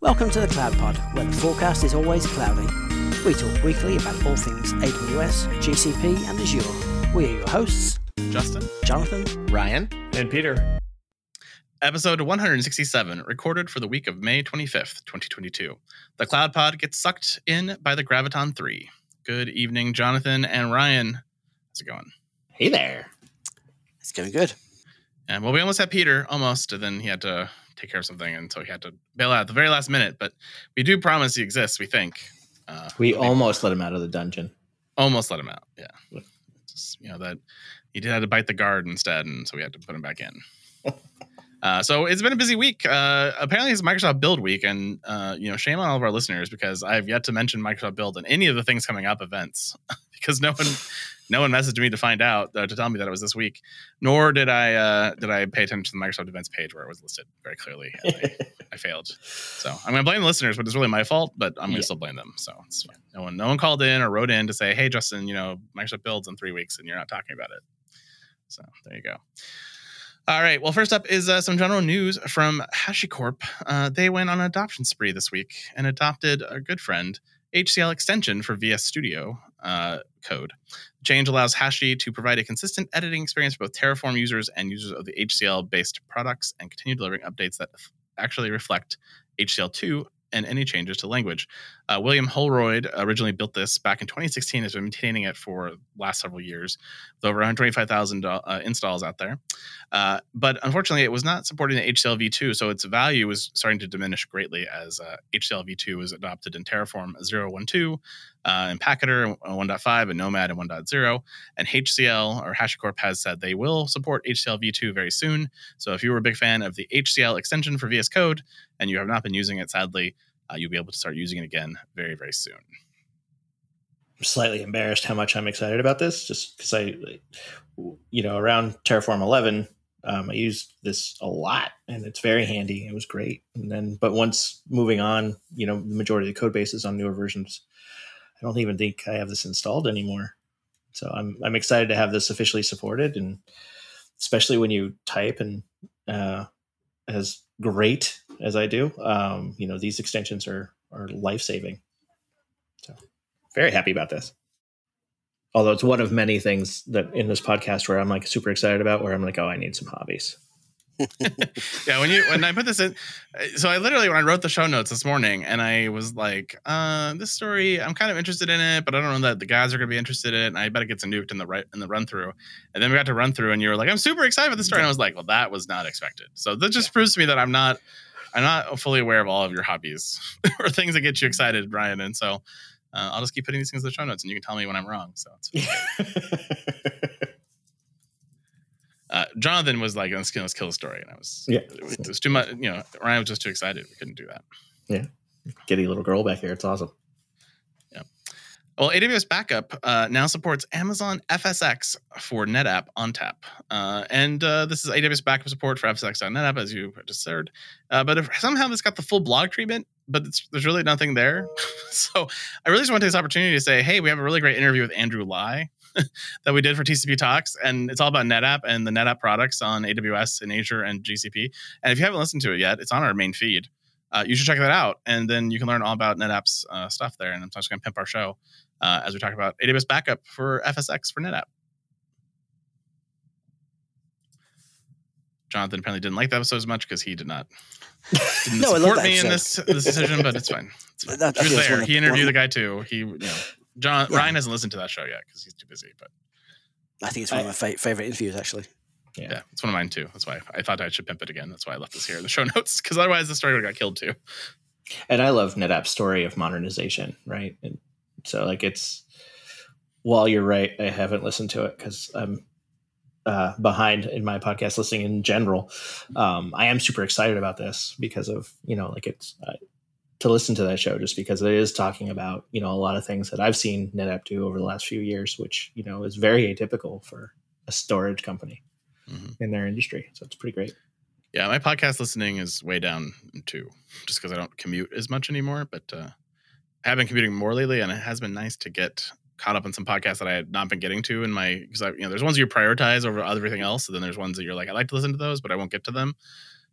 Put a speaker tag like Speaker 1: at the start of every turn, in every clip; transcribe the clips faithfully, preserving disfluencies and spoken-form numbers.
Speaker 1: Welcome to the Cloud Pod, where the forecast is always cloudy. We talk weekly about all things A W S, G C P, and Azure. We are your hosts,
Speaker 2: Justin,
Speaker 3: Jonathan,
Speaker 4: Ryan,
Speaker 5: and Peter.
Speaker 2: Episode one sixty-seven, recorded for the week of May twenty-fifth, twenty twenty-two. The Cloud Pod gets sucked in by the Graviton three. Good evening, Jonathan and Ryan. How's it going?
Speaker 4: Hey there.
Speaker 1: It's going good.
Speaker 2: And well, we almost had Peter, almost, and then he had to take care of something, and so he had to bail out at the very last minute. But we do promise he exists, we think. Uh,
Speaker 4: we almost let him out of the dungeon.
Speaker 2: Almost let him out, yeah. Just, you know, that he did have to bite the guard instead, and so we had to put him back in. Uh, so it's been a busy week. Uh, apparently, it's Microsoft Build week, and uh, you know, shame on all of our listeners because I've yet to mention Microsoft Build in any of the things coming up events because no one, no one messaged me to find out uh, to tell me that it was this week. Nor did I uh, did I pay attention to the Microsoft events page where it was listed very clearly. And I, I failed. So I'm going to blame the listeners, but it's really my fault. But I'm going to yeah. still blame them. So it's fine. No one, no one called in or wrote in to say, "Hey, Justin, you know, Microsoft Builds in three weeks, and you're not talking about it." So there you go. All right. Well, first up is uh, some general news from HashiCorp. Uh, they went on an adoption spree this week and adopted a good friend, H C L extension for V S Studio uh, code. The change allows Hashi to provide a consistent editing experience for both Terraform users and users of the H C L-based products and continue delivering updates that actually reflect H C L two and any changes to language. Uh, William Holroyd originally built this back in twenty sixteen, has been maintaining it for the last several years, with over one hundred twenty-five thousand uh, installs out there. Uh, but unfortunately, it was not supporting the H C L v two, so its value was starting to diminish greatly as uh, H C L v two was adopted in Terraform zero point one point two, uh, in Pachyderm one point five, and Nomad in one point zero. And H C L, or HashiCorp, has said they will support H C L v two very soon. So if you were a big fan of the H C L extension for V S Code, and you have not been using it, sadly, Uh, you'll be able to start using it again very, very soon.
Speaker 4: I'm slightly embarrassed how much I'm excited about this, just because I, you know, around Terraform eleven, um, I used this a lot, and it's very handy. It was great. And then, but once moving on, you know, the majority of the code base is on newer versions. I don't even think I have this installed anymore. So I'm I'm excited to have this officially supported, and especially when you type and uh, as great as I do, um, you know, these extensions are are life-saving. So very happy about this. Although it's one of many things that in this podcast where I'm like super excited about, where I'm like, oh, I need some hobbies.
Speaker 2: Yeah, when you when I put this in, so I literally when I wrote the show notes this morning, and I was like, uh, this story, I'm kind of interested in it, but I don't know that the guys are going to be interested in it, and I bet it gets nuked in the right in the run through. And then we got to run through, and you were like, I'm super excited for the story, and I was like, well, that was not expected. So that just yeah. proves to me that I'm not I'm not fully aware of all of your hobbies or things that get you excited, Brian. And so uh, I'll just keep putting these things in the show notes, and you can tell me when I'm wrong. So it's Uh, Jonathan was like, let's kill, let's kill the story. And I was,
Speaker 4: yeah,
Speaker 2: it was too much, you know, Ryan was just too excited. We couldn't do that.
Speaker 4: Yeah. Giddy little girl back here. It's awesome.
Speaker 2: Yeah. Well, A W S Backup uh, now supports Amazon F S X for NetApp ONTAP. Uh, and uh, this is A W S Backup support for F S X on NetApp, as you just said. Uh, but if somehow this got the full blog treatment, but it's, there's really nothing there. So I really just want to take this opportunity to say, hey, we have a really great interview with Andrew Lai that we did for T C P Talks, and it's all about NetApp and the NetApp products on A W S and Azure and G C P. And if you haven't listened to it yet, it's on our main feed. Uh, you should check that out, and then you can learn all about NetApp's uh, stuff there. And I'm just going to pimp our show uh, as we talk about A W S Backup for F S X for NetApp. Jonathan apparently didn't like the episode as much because he did not didn't
Speaker 1: no,
Speaker 2: support me in this, this decision, but it's fine. It's fine.
Speaker 1: That,
Speaker 2: he was there.
Speaker 1: Of,
Speaker 2: he interviewed the guy too. He, you know, John yeah. Ryan hasn't listened to that show yet because he's too busy. But
Speaker 1: I think it's one I, of my fa- favorite interviews, actually.
Speaker 2: Yeah. yeah, it's one of mine too. That's why I thought I should pimp it again. That's why I left this here in the show notes, because otherwise the story would have got killed too.
Speaker 4: And I love NetApp's story of modernization, right? And so, like, it's while you're right, I haven't listened to it because I'm uh, behind in my podcast listening in general. Um, I am super excited about this because of, you know, like it's uh, to listen to that show just because it is talking about, you know, a lot of things that I've seen NetApp do over the last few years, which, you know, is very atypical for a storage company mm-hmm. in their industry. So it's pretty great.
Speaker 2: Yeah, my podcast listening is way down too, just because I don't commute as much anymore. But uh, I have been commuting more lately, and it has been nice to get caught up on some podcasts that I had not been getting to in my, because I, you know, there's ones you prioritize over everything else, and then there's ones that you're like, I like to listen to those, but I won't get to them.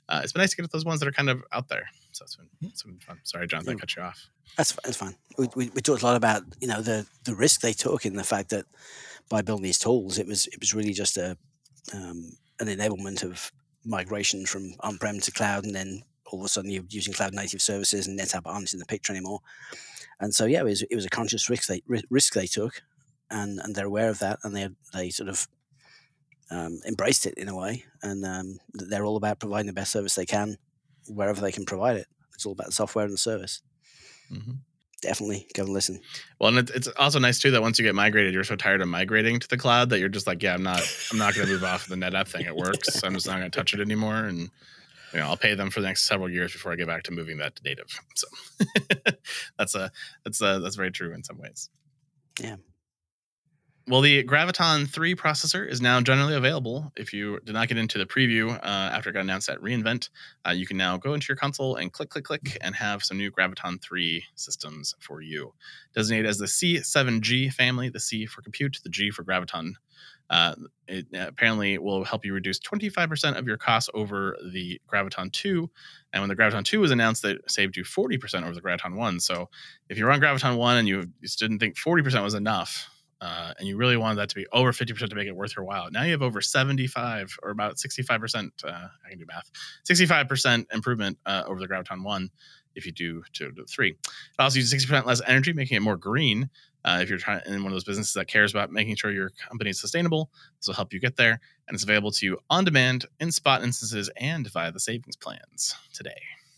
Speaker 2: uh, it's been nice to get those ones that are kind of out there. So it's been, it's been fun. Sorry, Jonathan, I cut you off.
Speaker 1: That's that's fine. We, we we talked a lot about you know the the risk they took in the fact that by building these tools, it was it was really just a um, an enablement of migration from on-prem to cloud, and then all of a sudden you're using cloud native services, and NetApp aren't in the picture anymore. And so yeah, it was it was a conscious risk they risk they took, and and they're aware of that, and they they sort of um, embraced it in a way, and um, they're all about providing the best service they can wherever they can provide it. It's all about the software and the service. Mm-hmm. Definitely go and listen.
Speaker 2: Well, and it's also nice too that once you get migrated, you're so tired of migrating to the cloud that you're just like, yeah, I'm not, I'm not going to move off of the NetApp thing. It works. So I'm just not going to touch it anymore, and you know, I'll pay them for the next several years before I get back to moving that to native. So that's a that's a that's very true in some ways.
Speaker 1: Yeah.
Speaker 2: Well, the Graviton three processor is now generally available. If you did not get into the preview uh, after it got announced at reInvent, uh, you can now go into your console and click, click, click, and have some new Graviton three systems for you. Designated as the C seven G family, the C for compute, the G for Graviton. Uh, it uh, apparently will help you reduce twenty-five percent of your costs over the Graviton two. And when the Graviton two was announced, it saved you forty percent over the Graviton one. So if you're on Graviton one and you just didn't think forty percent was enough, Uh, and you really wanted that to be over fifty percent to make it worth your while, now you have over seventy-five or about sixty-five percent. Uh, I can do math. sixty-five percent improvement uh, over the Graviton one if you do to the three. It also uses sixty percent less energy, making it more green. Uh, if you're trying in one of those businesses that cares about making sure your company is sustainable, this will help you get there. And it's available to you on demand, in spot instances, and via the savings plans today.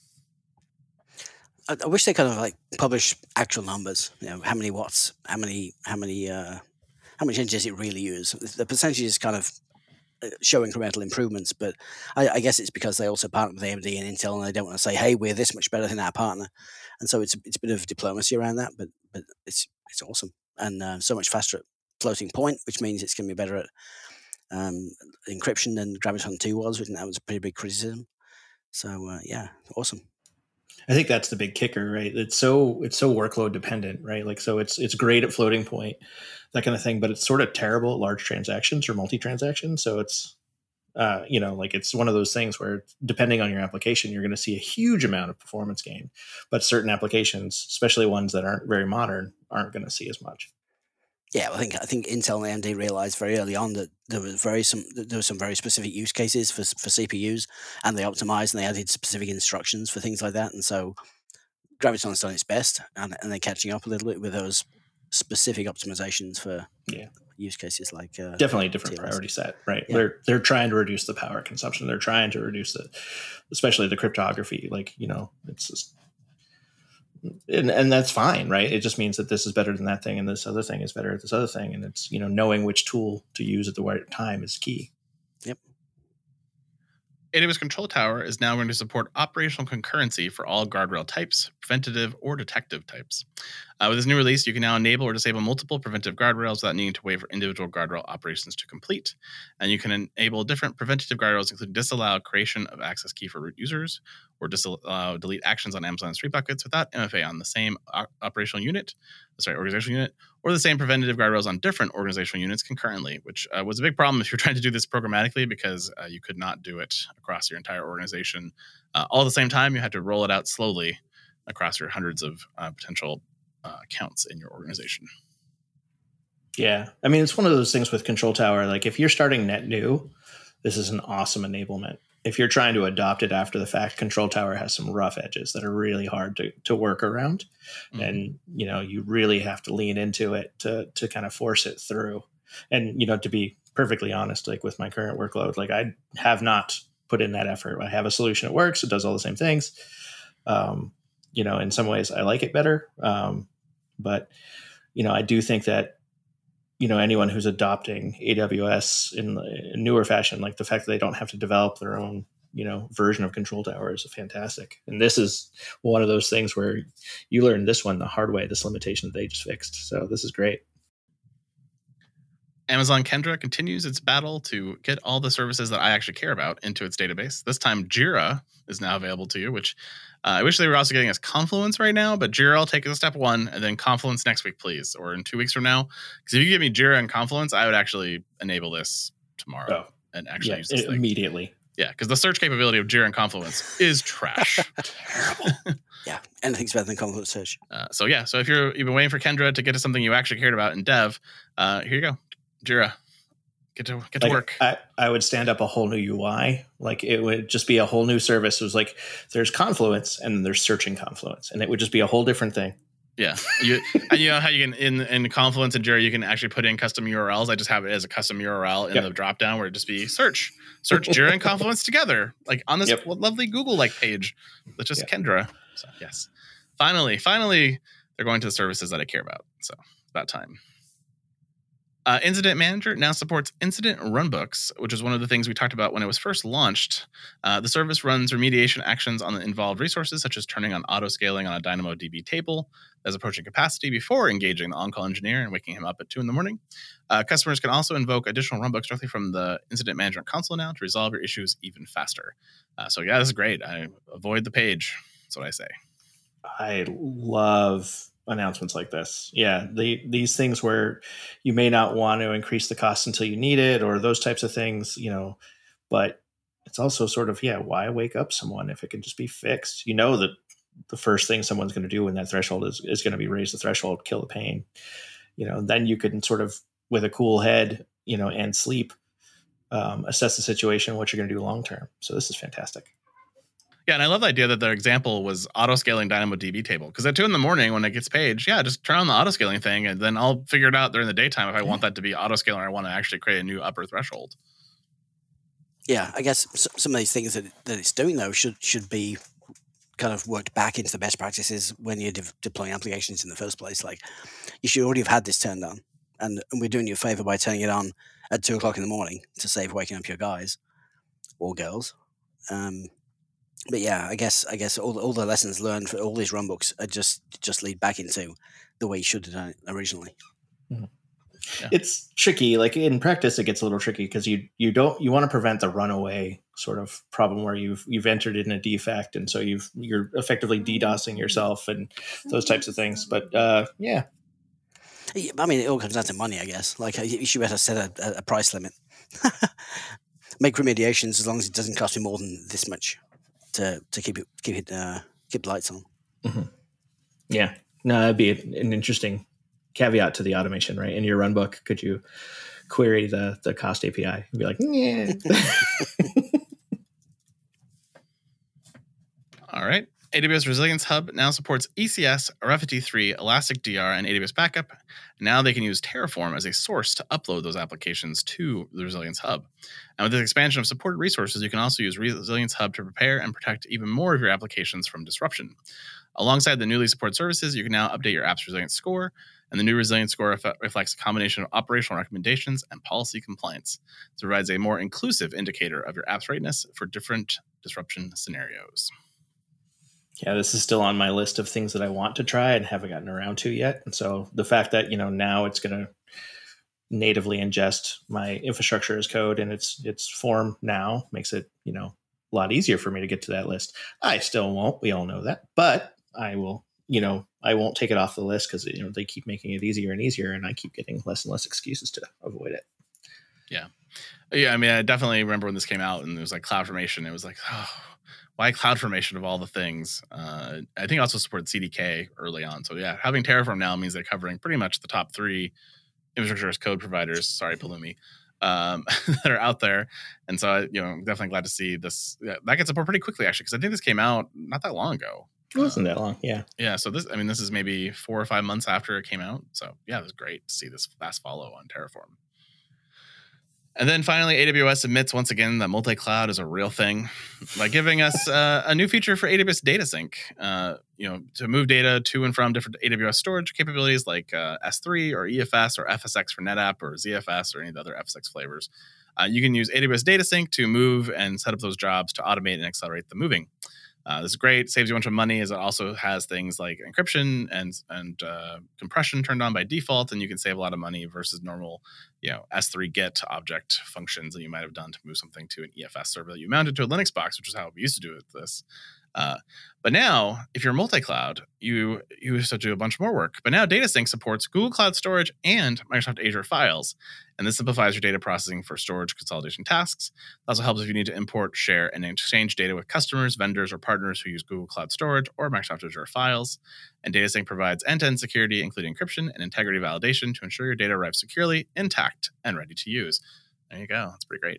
Speaker 1: I wish they kind of like publish actual numbers. You know, how many watts, how many, how many, uh, how much energy does it really use? The percentages kind of show incremental improvements, but I, I guess it's because they also partner with A M D and Intel, and they don't want to say, "Hey, we're this much better than our partner," and so it's it's a bit of diplomacy around that. But but it's it's awesome, and uh, so much faster at floating point, which means it's going to be better at um, encryption than Graviton two was, which that was a pretty big criticism. So uh, yeah, awesome.
Speaker 4: I think that's the big kicker, right? It's so it's so workload dependent, right? Like, so it's it's great at floating point, that kind of thing, but it's sort of terrible at large transactions or multi-transactions. So it's, uh, you know, like it's one of those things where depending on your application, you're going to see a huge amount of performance gain, but certain applications, especially ones that aren't very modern, aren't going to see as much.
Speaker 1: Yeah, well, I think I think Intel and A M D realized very early on that there was very some there were some very specific use cases for for C P Us, and they optimized and they added specific instructions for things like that. And so Graviton's done its best, and, and they're catching up a little bit with those specific optimizations for
Speaker 4: yeah.
Speaker 1: use cases like uh,
Speaker 4: definitely a different T L S. Priority set, right? Yeah. They're they're trying to reduce the power consumption. They're trying to reduce the, especially the cryptography. Like, you know, it's just. And, and that's fine, right? It just means that this is better than that thing, and this other thing is better at this other thing, and it's, you know, knowing which tool to use at the right time is key.
Speaker 1: Yep.
Speaker 2: A W S Control Tower is now going to support operational concurrency for all guardrail types, preventative or detective types. Uh, with this new release, you can now enable or disable multiple preventive guardrails without needing to wait for individual guardrail operations to complete. And you can enable different preventative guardrails, including disallow creation of access key for root users, or disallow delete actions on Amazon S three buckets without M F A on the same o- operational unit, sorry, organizational unit, or the same preventative guardrails on different organizational units concurrently, which uh, was a big problem if you're trying to do this programmatically, because uh, you could not do it across your entire organization uh, all at the same time. You had to roll it out slowly across your hundreds of uh, potential uh, accounts in your organization.
Speaker 4: Yeah. I mean, it's one of those things with Control Tower. Like, if you're starting net new, this is an awesome enablement. If you're trying to adopt it after the fact, Control Tower has some rough edges that are really hard to, to work around. Mm-hmm. And, you know, you really have to lean into it to, to kind of force it through. And, you know, to be perfectly honest, like with my current workload, like I have not put in that effort. I have a solution that works. It does all the same things. Um, you know, in some ways I like it better. Um, but, you know, I do think that, you know, anyone who's adopting A W S in a newer fashion, like the fact that they don't have to develop their own, you know, version of Control Tower is fantastic. And this is one of those things where you learn this one the hard way, this limitation that they just fixed. So this is great.
Speaker 2: Amazon Kendra continues its battle to get all the services that I actually care about into its database. This time, Jira is now available to you, which uh, I wish they were also getting us Confluence right now, but Jira I'll take as a step one, and then Confluence next week, please, or in two weeks from now. Because if you give me Jira and Confluence, I would actually enable this tomorrow
Speaker 4: oh,
Speaker 2: and actually
Speaker 4: yeah,
Speaker 2: use this
Speaker 4: it,
Speaker 2: thing.
Speaker 4: Immediately.
Speaker 2: Yeah, because the search capability of Jira and Confluence is trash.
Speaker 4: Terrible.
Speaker 1: Yeah, anything's better than Confluence Search.
Speaker 2: Uh, so yeah, so if you're you've been waiting for Kendra to get to something you actually cared about in dev, uh, here you go, Jira. Get to get to
Speaker 4: Like,
Speaker 2: work.
Speaker 4: I, I would stand up a whole new U I. Like it would just be a whole new service. It was like there's Confluence and there's searching Confluence, and it would just be a whole different thing.
Speaker 2: Yeah, you and you know how you can in in Confluence and Jira you can actually put in custom U R Ls. I just have it as a custom U R L in
Speaker 4: Yep.
Speaker 2: the drop down where it just be search search Jira and Confluence together, like on this
Speaker 4: Yep.
Speaker 2: lovely Google like page. That's just
Speaker 4: Yep.
Speaker 2: Kendra. So yes, finally, finally, they're going to the services that I care about. So it's about time. Uh, Incident Manager now supports incident runbooks, which is one of the things we talked about when it was first launched. Uh, the service runs remediation actions on the involved resources, such as turning on auto-scaling on a DynamoDB table that's approaching capacity before engaging the on-call engineer and waking him up at two in the morning. Uh, customers can also invoke additional runbooks directly from the Incident Management console now to resolve your issues even faster. Uh, so yeah, this is great. I avoid the page. That's what I say.
Speaker 4: I love announcements like this. Yeah, the, these things where you may not want to increase the cost until you need it, or those types of things, you know, but it's also sort of, yeah, why wake up someone if it can just be fixed? You know that the first thing someone's going to do when that threshold is, is going to be raise the threshold, kill the pain. You know, then you can sort of, with a cool head, you know, and sleep, um, assess the situation, what you're going to do long term. So this is fantastic.
Speaker 2: Yeah, and I love the idea that their example was auto-scaling DynamoDB table. Because at two in the morning when it gets paged, yeah, just turn on the auto-scaling thing, and then I'll figure it out during the daytime if I want that to be auto-scaling or I want to actually create a new upper threshold.
Speaker 1: Yeah, I guess some of these things that, that it's doing, though, should should be kind of worked back into the best practices when you're de- deploying applications in the first place. Like, you should already have had this turned on. And, and we're doing you a favor by turning it on at two o'clock in the morning to save waking up your guys or girls. Um, But yeah, I guess I guess all all the lessons learned for all these runbooks are just just lead back into the way you should have done it originally.
Speaker 4: Mm-hmm.
Speaker 2: Yeah.
Speaker 4: It's tricky. Like in practice, it gets a little tricky because you you don't you want to prevent the runaway sort of problem where you've you've entered in a defect, and so you've you're effectively DDoSing yourself and those types of things. But uh, yeah,
Speaker 1: I mean, it all comes down to money, I guess. Like you should better set a, a price limit. Make remediations as long as it doesn't cost me more than this much to to keep it keep it uh, keep the lights on.
Speaker 4: Mm-hmm. Yeah, no, that'd be an interesting caveat to the automation, right? In your runbook, could you query the the cost A P I and be like, yeah.
Speaker 2: All right. A W S Resilience Hub now supports E C S, R F T three, Elastic D R, and A W S Backup. Now they can use Terraform as a source to upload those applications to the Resilience Hub. And with this expansion of supported resources, you can also use Resilience Hub to prepare and protect even more of your applications from disruption. Alongside the newly supported services, you can now update your app's resilience score, and the new resilience score ref- reflects a combination of operational recommendations and policy compliance. It provides a more inclusive indicator of your app's readiness for different disruption scenarios.
Speaker 4: Yeah, this is still on my list of things that I want to try and haven't gotten around to yet. And so the fact that, you know, now it's going to natively ingest my infrastructure as code in its its form now makes it, you know, a lot easier for me to get to that list. I still won't. We all know that. But I will, you know, I won't take it off the list because, you know, they keep making it easier and easier, and I keep getting less and less excuses to avoid it.
Speaker 2: Yeah. Yeah, I mean, I definitely remember when this came out and it was like CloudFormation. It was like, oh, why CloudFormation of all the things? Uh, I think it also supported C D K early on. So yeah, having Terraform now means they're covering pretty much the top three infrastructure as code providers. Sorry, Pulumi, um, that are out there. And so, I, you know, I'm definitely glad to see this. Yeah, that gets support pretty quickly, actually, because I think this came out not that long ago.
Speaker 4: It wasn't that long, yeah.
Speaker 2: Yeah, so this, I mean, this is maybe four or five months after it came out. So yeah, it was great to see this fast follow on Terraform. And then finally, A W S admits once again that multi-cloud is a real thing by giving us uh, a new feature for A W S Data Sync. Uh, you know, to move data to and from different A W S storage capabilities like uh, S three or E F S or F S X for NetApp or Z F S or any of the other F S X flavors. Uh, you can use A W S Data Sync to move and set up those jobs to automate and accelerate the moving. Uh, this is great. Saves you a bunch of money as it also has things like encryption and and uh, compression turned on by default, and you can save a lot of money versus normal, you know, S three get object functions that you might have done to move something to an E F S server that you mounted to a Linux box, which is how we used to do it with this. Uh, but now, if you're multi-cloud, you you have to do a bunch more work. But now DataSync supports Google Cloud Storage and Microsoft Azure files. And this simplifies your data processing for storage consolidation tasks. It also helps if you need to import, share, and exchange data with customers, vendors, or partners who use Google Cloud Storage or Microsoft Azure files. And DataSync provides end-to-end security, including encryption and integrity validation to ensure your data arrives securely, intact, and ready to use. There you go. That's pretty great.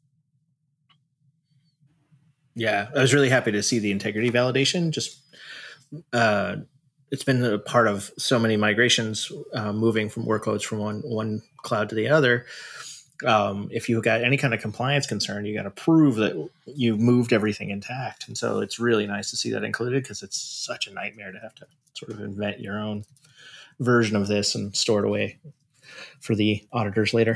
Speaker 4: Yeah, I was really happy to see the integrity validation. Just uh, it's been a part of so many migrations, uh, moving from workloads from one one cloud to the other. Um, if you got any kind of compliance concern, you got to prove that you moved everything intact. And so it's really nice to see that included, because it's such a nightmare to have to sort of invent your own version of this and store it away for the auditors later.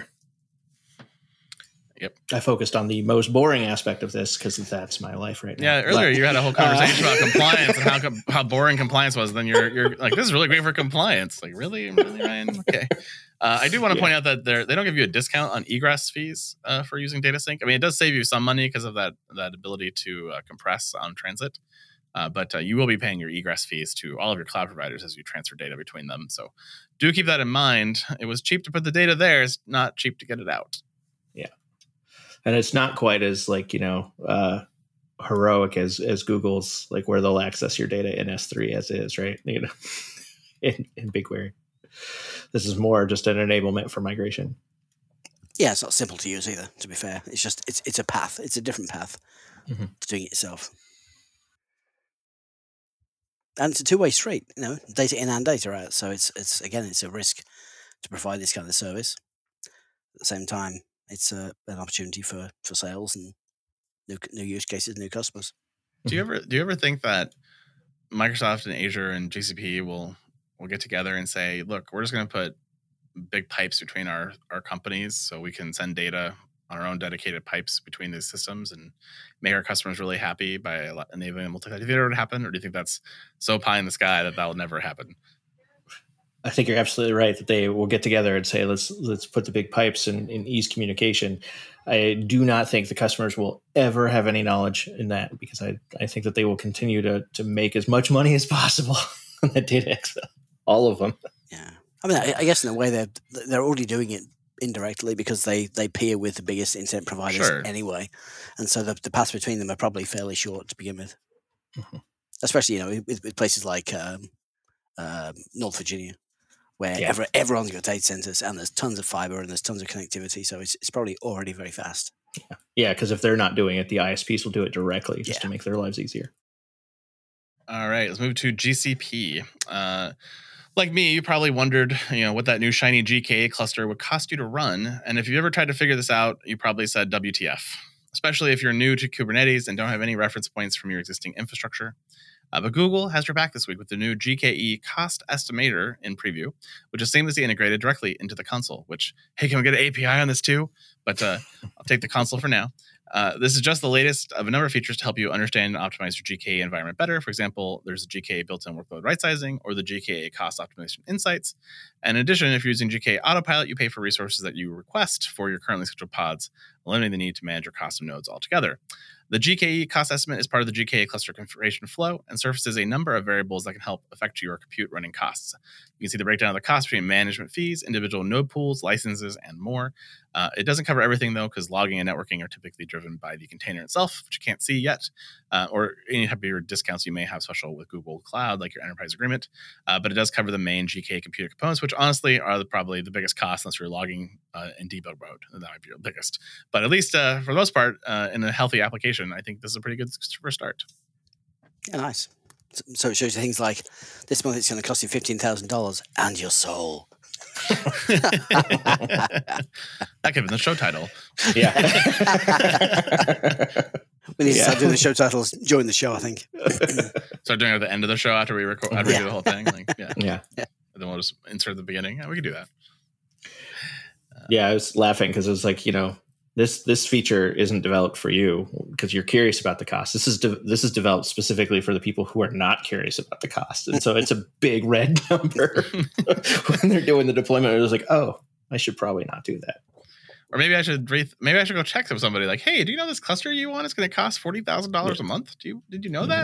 Speaker 2: Yep.
Speaker 4: I focused on the most boring aspect of this because that's my life right now.
Speaker 2: Yeah, earlier
Speaker 4: But,
Speaker 2: you had a whole conversation
Speaker 4: uh,
Speaker 2: about compliance and how com- how boring compliance was. Then you're you're like, this is really great for compliance. Like, really, really, Ryan? Okay. Uh, I do want to
Speaker 4: Yeah.
Speaker 2: point out that they they don't give you a discount on egress fees uh, for using DataSync. I mean, it does save you some money because of that that ability to uh, compress on transit. Uh, but uh, you will be paying your egress fees to all of your cloud providers as you transfer data between them. So do keep that in mind. It was cheap to put the data there. It's not cheap to get it out.
Speaker 4: And it's not quite as like, you know, uh, heroic as, as Google's, like where they'll access your data in S three as is, right? You know, in, in BigQuery. This is more just an enablement for migration.
Speaker 1: Yeah, it's not simple to use either, to be fair. It's just, it's it's a path. It's a different path
Speaker 4: Mhm.
Speaker 1: to doing it yourself. And it's a two-way street, you know, data in and data out. So it's, it's again, it's a risk to provide this kind of service. At the same time, it's a, an opportunity for, for sales and new new use cases, new customers.
Speaker 2: Do you ever do you ever think that Microsoft and Azure and G C P will will get together and say, look, we're just going to put big pipes between our our companies so we can send data on our own dedicated pipes between these systems and make our customers really happy by enabling multi-cloud? Do you think that would happen, or do you think that's so pie in the sky that that will never happen?
Speaker 4: I think you're absolutely right that they will get together and say, let's let's put the big pipes and, and ease communication. I do not think the customers will ever have any knowledge in that, because I, I think that they will continue to to make as much money as possible on that data Excel, all of them.
Speaker 1: Yeah, I mean, I, I guess in a way they're they're already doing it indirectly because they they peer with the biggest internet providers
Speaker 2: Sure.
Speaker 1: anyway, and so the the paths between them are probably fairly short to begin with.
Speaker 4: Mhm.
Speaker 1: Especially, you know, with, with places like um, uh, North Virginia, where
Speaker 4: Yeah.
Speaker 1: every, everyone's got data centers and there's tons of fiber and there's tons of connectivity, so it's it's probably already very fast.
Speaker 4: Yeah, because if they're not doing it, the I S Ps will do it directly just
Speaker 1: Yeah.
Speaker 4: to make their lives easier.
Speaker 2: All right, let's move to G C P. Uh, like me, you probably wondered, you know, what that new shiny G K A cluster would cost you to run. And if you ever tried to figure this out, you probably said W T F, especially if you're new to Kubernetes and don't have any reference points from your existing infrastructure. Uh, but Google has your back this week with the new G K E cost estimator in preview, which is seamlessly integrated directly into the console, which, hey, can we get an A P I on this too? But uh, I'll take the console for now. Uh, this is just the latest of a number of features to help you understand and optimize your G K A environment better. For example, there's a G K A built-in workload right-sizing or the G K A cost optimization insights. And in addition, if you're using G K A Autopilot, you pay for resources that you request for your currently scheduled pods, eliminating the need to manage your custom nodes altogether. The G K E cost estimate is part of the G K A cluster configuration flow and surfaces a number of variables that can help affect your compute running costs. You can see the breakdown of the cost between management fees, individual node pools, licenses, and more. Uh, it doesn't cover everything, though, because logging and networking are typically driven by the container itself, which you can't see yet, uh, or any type of your discounts you may have special with Google Cloud, like your enterprise agreement. Uh, but it does cover the main G K A computer components, which honestly are the, probably the biggest cost unless you're logging uh, in debug mode. And that might be your biggest. But at least uh, for the most part, uh, in a healthy application, I think this is a pretty good first start.
Speaker 1: Yeah, nice. So, so it shows you things like this month it's going to cost you fifteen thousand dollars and your soul.
Speaker 2: That could have been the show title.
Speaker 4: Yeah.
Speaker 1: We need to
Speaker 4: Yeah.
Speaker 1: start doing the show titles during the show, I think.
Speaker 2: Start doing it at the end of the show after we record, after we
Speaker 1: Yeah.
Speaker 2: do the whole thing. Like, yeah.
Speaker 4: Yeah.
Speaker 2: And then we'll just insert the beginning. Yeah, we could do that.
Speaker 4: Yeah, I was laughing because it was like, you know, this this feature isn't developed for you because you're curious about the cost. This is de- this is developed specifically for the people who are not curious about the cost, and so it's a big red number when they're doing the deployment. It was like, oh, I should probably not do that.
Speaker 2: Or maybe I should re- maybe I should go check with somebody like, hey, do you know this cluster you want is going to cost forty thousand dollars a month? Do you did you know that?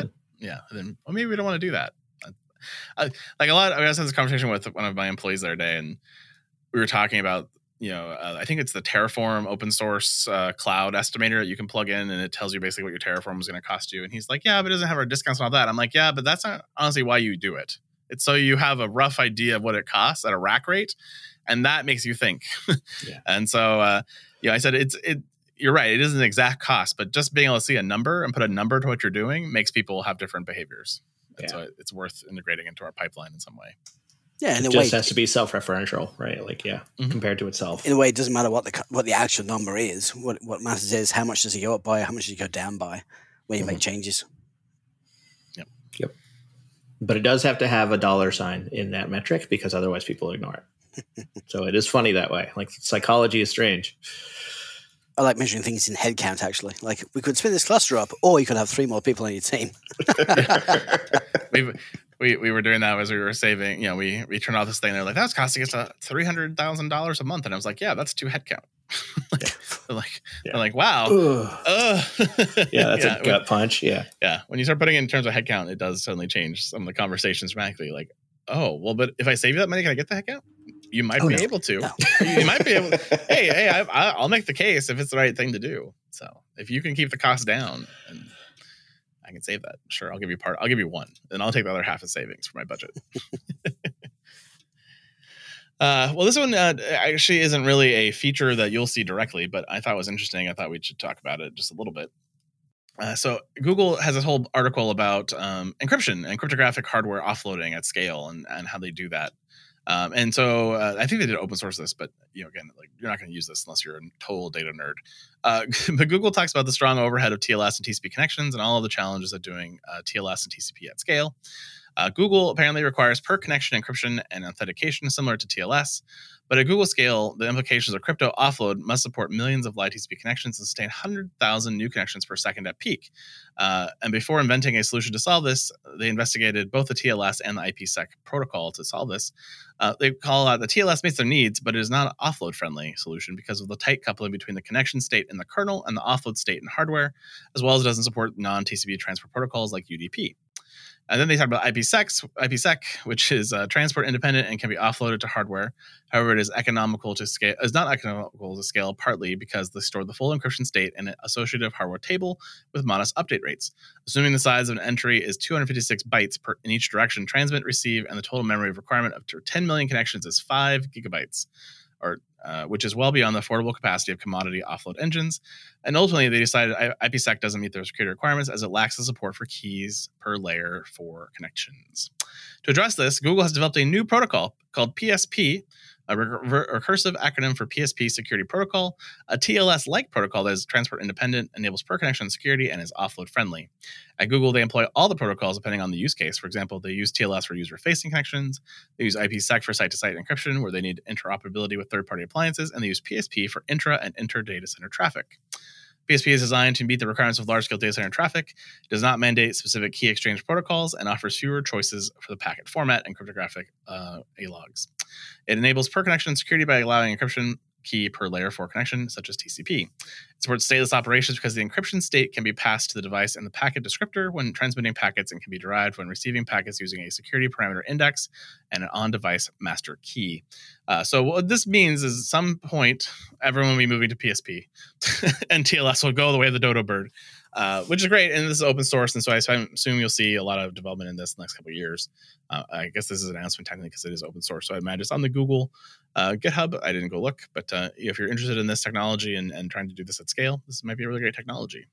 Speaker 2: yeah, and then well, maybe we don't want to do that. I, like a lot. I was having this conversation with one of my employees the other day, and we were talking about, you know, uh, I think it's the Terraform open source uh, cloud estimator that you can plug in, and it tells you basically what your Terraform is going to cost you. And he's like, yeah, but it doesn't have our discounts and all that. I'm like, yeah, but that's not honestly why you do it. It's so you have a rough idea of what it costs at a rack rate, and that makes you think. Yeah. And so, uh, you know, I said it's it. You're right. It isn't an exact cost, but just being able to see a number and put a number to what you're doing makes people have different behaviors. And yeah. so it's worth integrating into our pipeline in some way.
Speaker 1: Yeah, and
Speaker 4: it
Speaker 1: it
Speaker 4: just
Speaker 1: way,
Speaker 4: has to be self-referential, right? Like, yeah, mm-hmm. compared to itself.
Speaker 1: In a way, it doesn't matter what the what the actual number is. What what matters is how much does it go up by, how much does it go down by when you mm-hmm. make changes.
Speaker 4: Yep. Yep. But it does have to have a dollar sign in that metric because otherwise people ignore it. So it is funny that way. Like psychology is strange.
Speaker 1: I like measuring things in head count, actually. Like, we could spin this cluster up, or you could have three more people on your team.
Speaker 2: we, we we were doing that as we were saving. You know, we, we turned off this thing. They're like, that's costing us three hundred thousand dollars a month. And I was like, yeah, that's two head count. like, yeah. They're like, yeah. they're like, wow. Uh.
Speaker 4: yeah, that's yeah, a gut when, punch. Yeah.
Speaker 2: Yeah. When you start putting it in terms of head count, it does suddenly change some of the conversations dramatically. Like, oh, well, but if I save you that money, can I get the head count? You might oh, be no. able to. No. You might be able to. Hey, hey, I, I'll make the case if it's the right thing to do. So if you can keep the cost down, and I can save that. Sure, I'll give you part. I'll give you one, and I'll take the other half of savings for my budget. uh, well, this one uh, actually isn't really a feature that you'll see directly, but I thought it was interesting. I thought we should talk about it just a little bit. Uh, so Google has this whole article about um, encryption and cryptographic hardware offloading at scale and, and how they do that. Um, and so uh, I think they did open source this, but you know, again, like you're not going to use this unless you're a total data nerd. Uh, but Google talks about the strong overhead of T L S and T C P connections and all of the challenges of doing uh, T L S and T C P at scale. Uh, Google apparently requires per connection encryption and authentication similar to T L S, but at Google scale, the implications of crypto offload must support millions of live T C P connections and sustain one hundred thousand new connections per second at peak. Uh, and before inventing a solution to solve this, they investigated both the T L S and the IPsec protocol to solve this. Uh, they call out the T L S meets their needs, but it is not an offload-friendly solution because of the tight coupling between the connection state in the kernel and the offload state in hardware, as well as it doesn't support non-T C P transfer protocols like U D P. And then they talk about IPsec, IPsec, which is uh, transport independent and can be offloaded to hardware. However, it is economical to scale. Is not economical to scale partly because they store the full encryption state in an associative hardware table with modest update rates. Assuming the size of an entry is two hundred fifty-six bytes per in each direction, transmit, receive, and the total memory requirement of ten million connections is five gigabytes. Or, uh, which is well beyond the affordable capacity of commodity offload engines. And ultimately, they decided IPsec doesn't meet their security requirements as it lacks the support for keys per layer for connections. To address this, Google has developed a new protocol called P S P, a recur- recursive acronym for P S P Security Protocol, a T L S-like protocol that is transport independent, enables per-connection security, and is offload-friendly. At Google, they employ all the protocols depending on the use case. For example, they use T L S for user-facing connections, they use IPsec for site-to-site encryption, where they need interoperability with third-party appliances, and they use P S P for intra- and inter-data center traffic. P S P is designed to meet the requirements of large-scale data center traffic, does not mandate specific key exchange protocols, and offers fewer choices for the packet format and cryptographic uh, A logs. It enables per-connection security by allowing encryption key per layer for connection, such as T C P. It supports stateless operations because the encryption state can be passed to the device in the packet descriptor when transmitting packets and can be derived when receiving packets using a security parameter index and an on-device master key. Uh, so what this means is at some point, everyone will be moving to P S P and T L S will go the way of the dodo bird, uh, which is great. And this is open source. And so I assume you'll see a lot of development in this in the next couple of years. Uh, I guess this is an announcement technically because it is open source. So I imagine it's on the Google uh, GitHub. I didn't go look, but uh, if you're interested in this technology and, and trying to do this at scale, this might be a really great technology.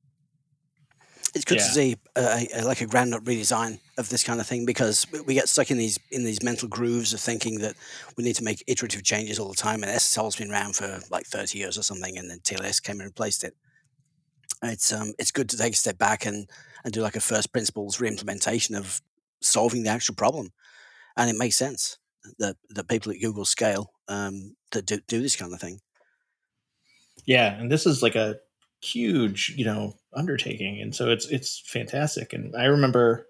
Speaker 1: It's good
Speaker 4: Yeah.
Speaker 1: to see a, a, like a ground up redesign of this kind of thing because we get stuck in these in these mental grooves of thinking that we need to make iterative changes all the time. And S S L's been around for like thirty years or something, and then T L S came and replaced it. It's um it's good to take a step back and and do like a first principles reimplementation of solving the actual problem, and it makes sense that that people at Google scale um that do, do this kind of thing.
Speaker 4: Yeah, and this is like a huge, you know, undertaking, and so it's it's fantastic. And I remember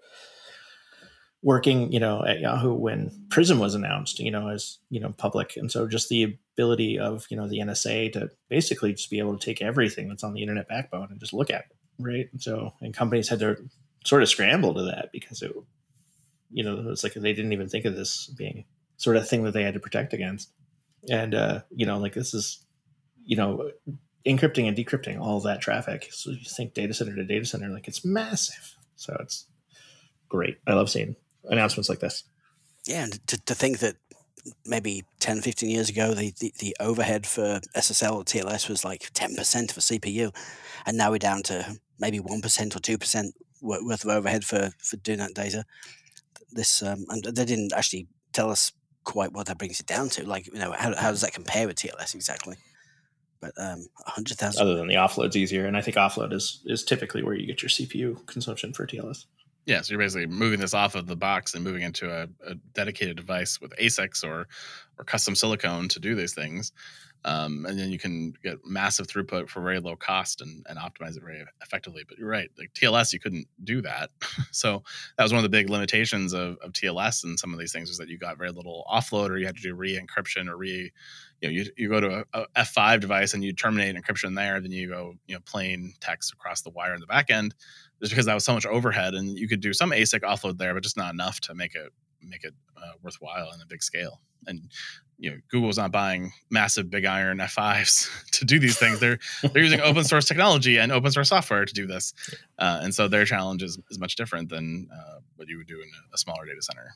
Speaker 4: working, you know, at Yahoo when Prism was announced, you know, as you know, public, and so just the ability of you know the N S A to basically just be able to take everything that's on the internet backbone and just look at it, right? And so, and companies had to sort of scramble to that because it, you know, it's like they didn't even think of this being sort of thing that they had to protect against. And, uh, you know, like this is, you know, encrypting and decrypting all of that traffic. So you think data center to data center, like it's massive. So it's great. I love seeing announcements like this.
Speaker 1: Yeah, and to, to think that maybe ten, fifteen years ago, the, the, the overhead for S S L or T L S was like ten percent of a C P U. And now we're down to maybe one percent or two percent worth of overhead for, for doing that data. This um, and they didn't actually tell us quite what that brings it down to. Like, you know, how, how does that compare with T L S exactly? But um, one hundred thousand.
Speaker 4: Other than the offload's easier. And I think offload is, is typically where you get your C P U consumption for T L S.
Speaker 2: Yeah, so you're basically moving this off of the box and moving into a, a dedicated device with A S I Cs or or custom silicone to do these things. Um, and then you can get massive throughput for very low cost and, and optimize it very effectively. But you're right, like T L S, you couldn't do that. So that was one of the big limitations of, of T L S and some of these things, was that you got very little offload, or you had to do re-encryption or re, you know, you, you go to a, a F five device and you terminate encryption there, then you go, you know, plain text across the wire in the back end, just because that was so much overhead. And you could do some A S I C offload there, but just not enough to make it make it uh, worthwhile in a big scale. And you know, Google's not buying massive big iron F fives to do these things. They're they're using open source technology and open source software to do this, uh, and so their challenge is, is much different than uh, what you would do in a, a smaller data center.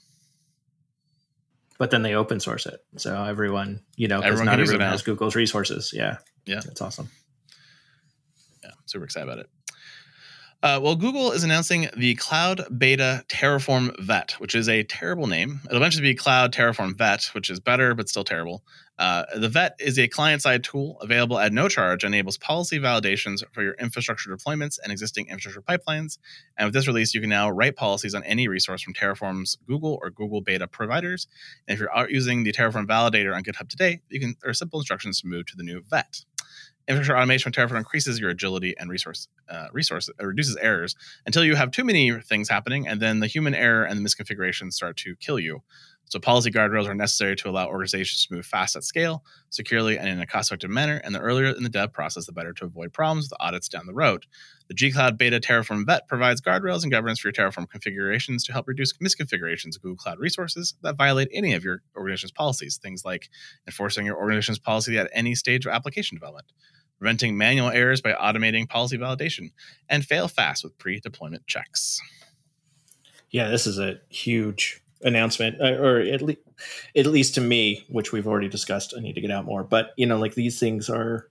Speaker 4: But then they open source it, so everyone, you know, because
Speaker 2: Everyone
Speaker 4: not
Speaker 2: can use it
Speaker 4: everyone
Speaker 2: now.
Speaker 4: has Google's resources. Yeah,
Speaker 2: Yeah,
Speaker 4: that's awesome.
Speaker 2: Yeah, super excited about it. Uh, well, Google is announcing the Cloud Beta Terraform Vet, which is a terrible name. It'll eventually be Cloud Terraform Vet, which is better, but still terrible. Uh, the Vet is a client-side tool available at no charge, enables policy validations for your infrastructure deployments and existing infrastructure pipelines. And with this release, you can now write policies on any resource from Terraform's Google or Google Beta providers. And if you're out using the Terraform validator on GitHub today, you can there are simple instructions to move to the new Vet. Infrastructure automation with Terraform increases your agility and resource uh, resource uh, reduces errors until you have too many things happening, and then the human error and the misconfigurations start to kill you. So policy guardrails are necessary to allow organizations to move fast at scale, securely, and in a cost-effective manner. And the earlier in the dev process, the better to avoid problems with audits down the road. The G-Cloud Beta Terraform Vet provides guardrails and governance for your Terraform configurations to help reduce misconfigurations of Google Cloud resources that violate any of your organization's policies. Things like enforcing your organization's policy at any stage of application development, preventing manual errors by automating policy validation, and fail fast with pre-deployment checks.
Speaker 4: Yeah, this is a huge announcement, or at least, at least to me, which we've already discussed. I need to get out more, but you know, like these things are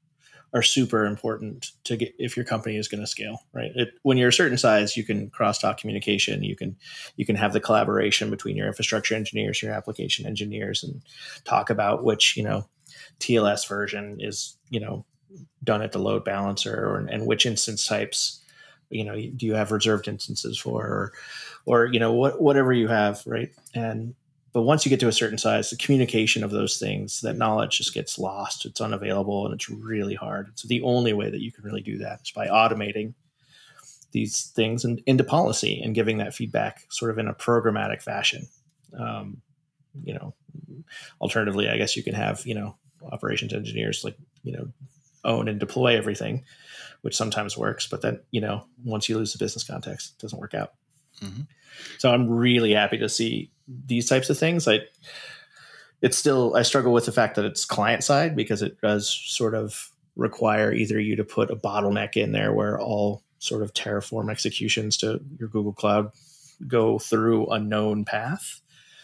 Speaker 4: are super important to get if your company is going to scale, right? It, when you're a certain size, you can cross-talk communication, you can you can have the collaboration between your infrastructure engineers, your application engineers, and talk about which, you know, T L S version is, you know, done at the load balancer, or, and which instance types, you know, do you have reserved instances for, or, or you know, what, whatever you have, right? And but once you get to a certain size, the communication of those things, that knowledge just gets lost. It's unavailable, and it's really hard. So the only way that you can really do that is by automating these things and into policy and giving that feedback sort of in a programmatic fashion. Um, you know, alternatively, I guess you can have, you know, operations engineers like, you know, own and deploy everything, which sometimes works, but then, you know, once you lose the business context, it doesn't work out. Mm-hmm. So I'm really happy to see these types of things. I, it's still, I struggle with the fact that it's client side, because it does sort of require either you to put a bottleneck in there where all sort of Terraform executions to your Google Cloud go through a known path,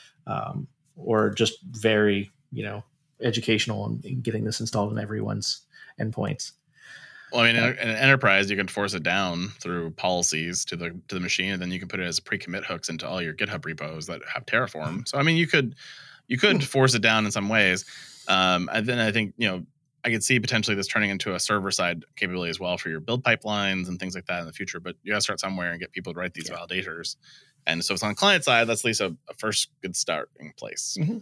Speaker 4: um, or just very, you know, educational and getting this installed in everyone's endpoints.
Speaker 2: Well, I mean, in an enterprise, you can force it down through policies to the to the machine, and then you can put it as pre-commit hooks into all your GitHub repos that have Terraform. So, I mean, you could you could force it down in some ways. Um, and then I think, you know, I could see potentially this turning into a server-side capability as well for your build pipelines and things like that in the future. But you got to start somewhere and get people to write these yeah. validators. And so, if it's on the client side, that's at least a, a first good starting place.
Speaker 4: Mm-hmm.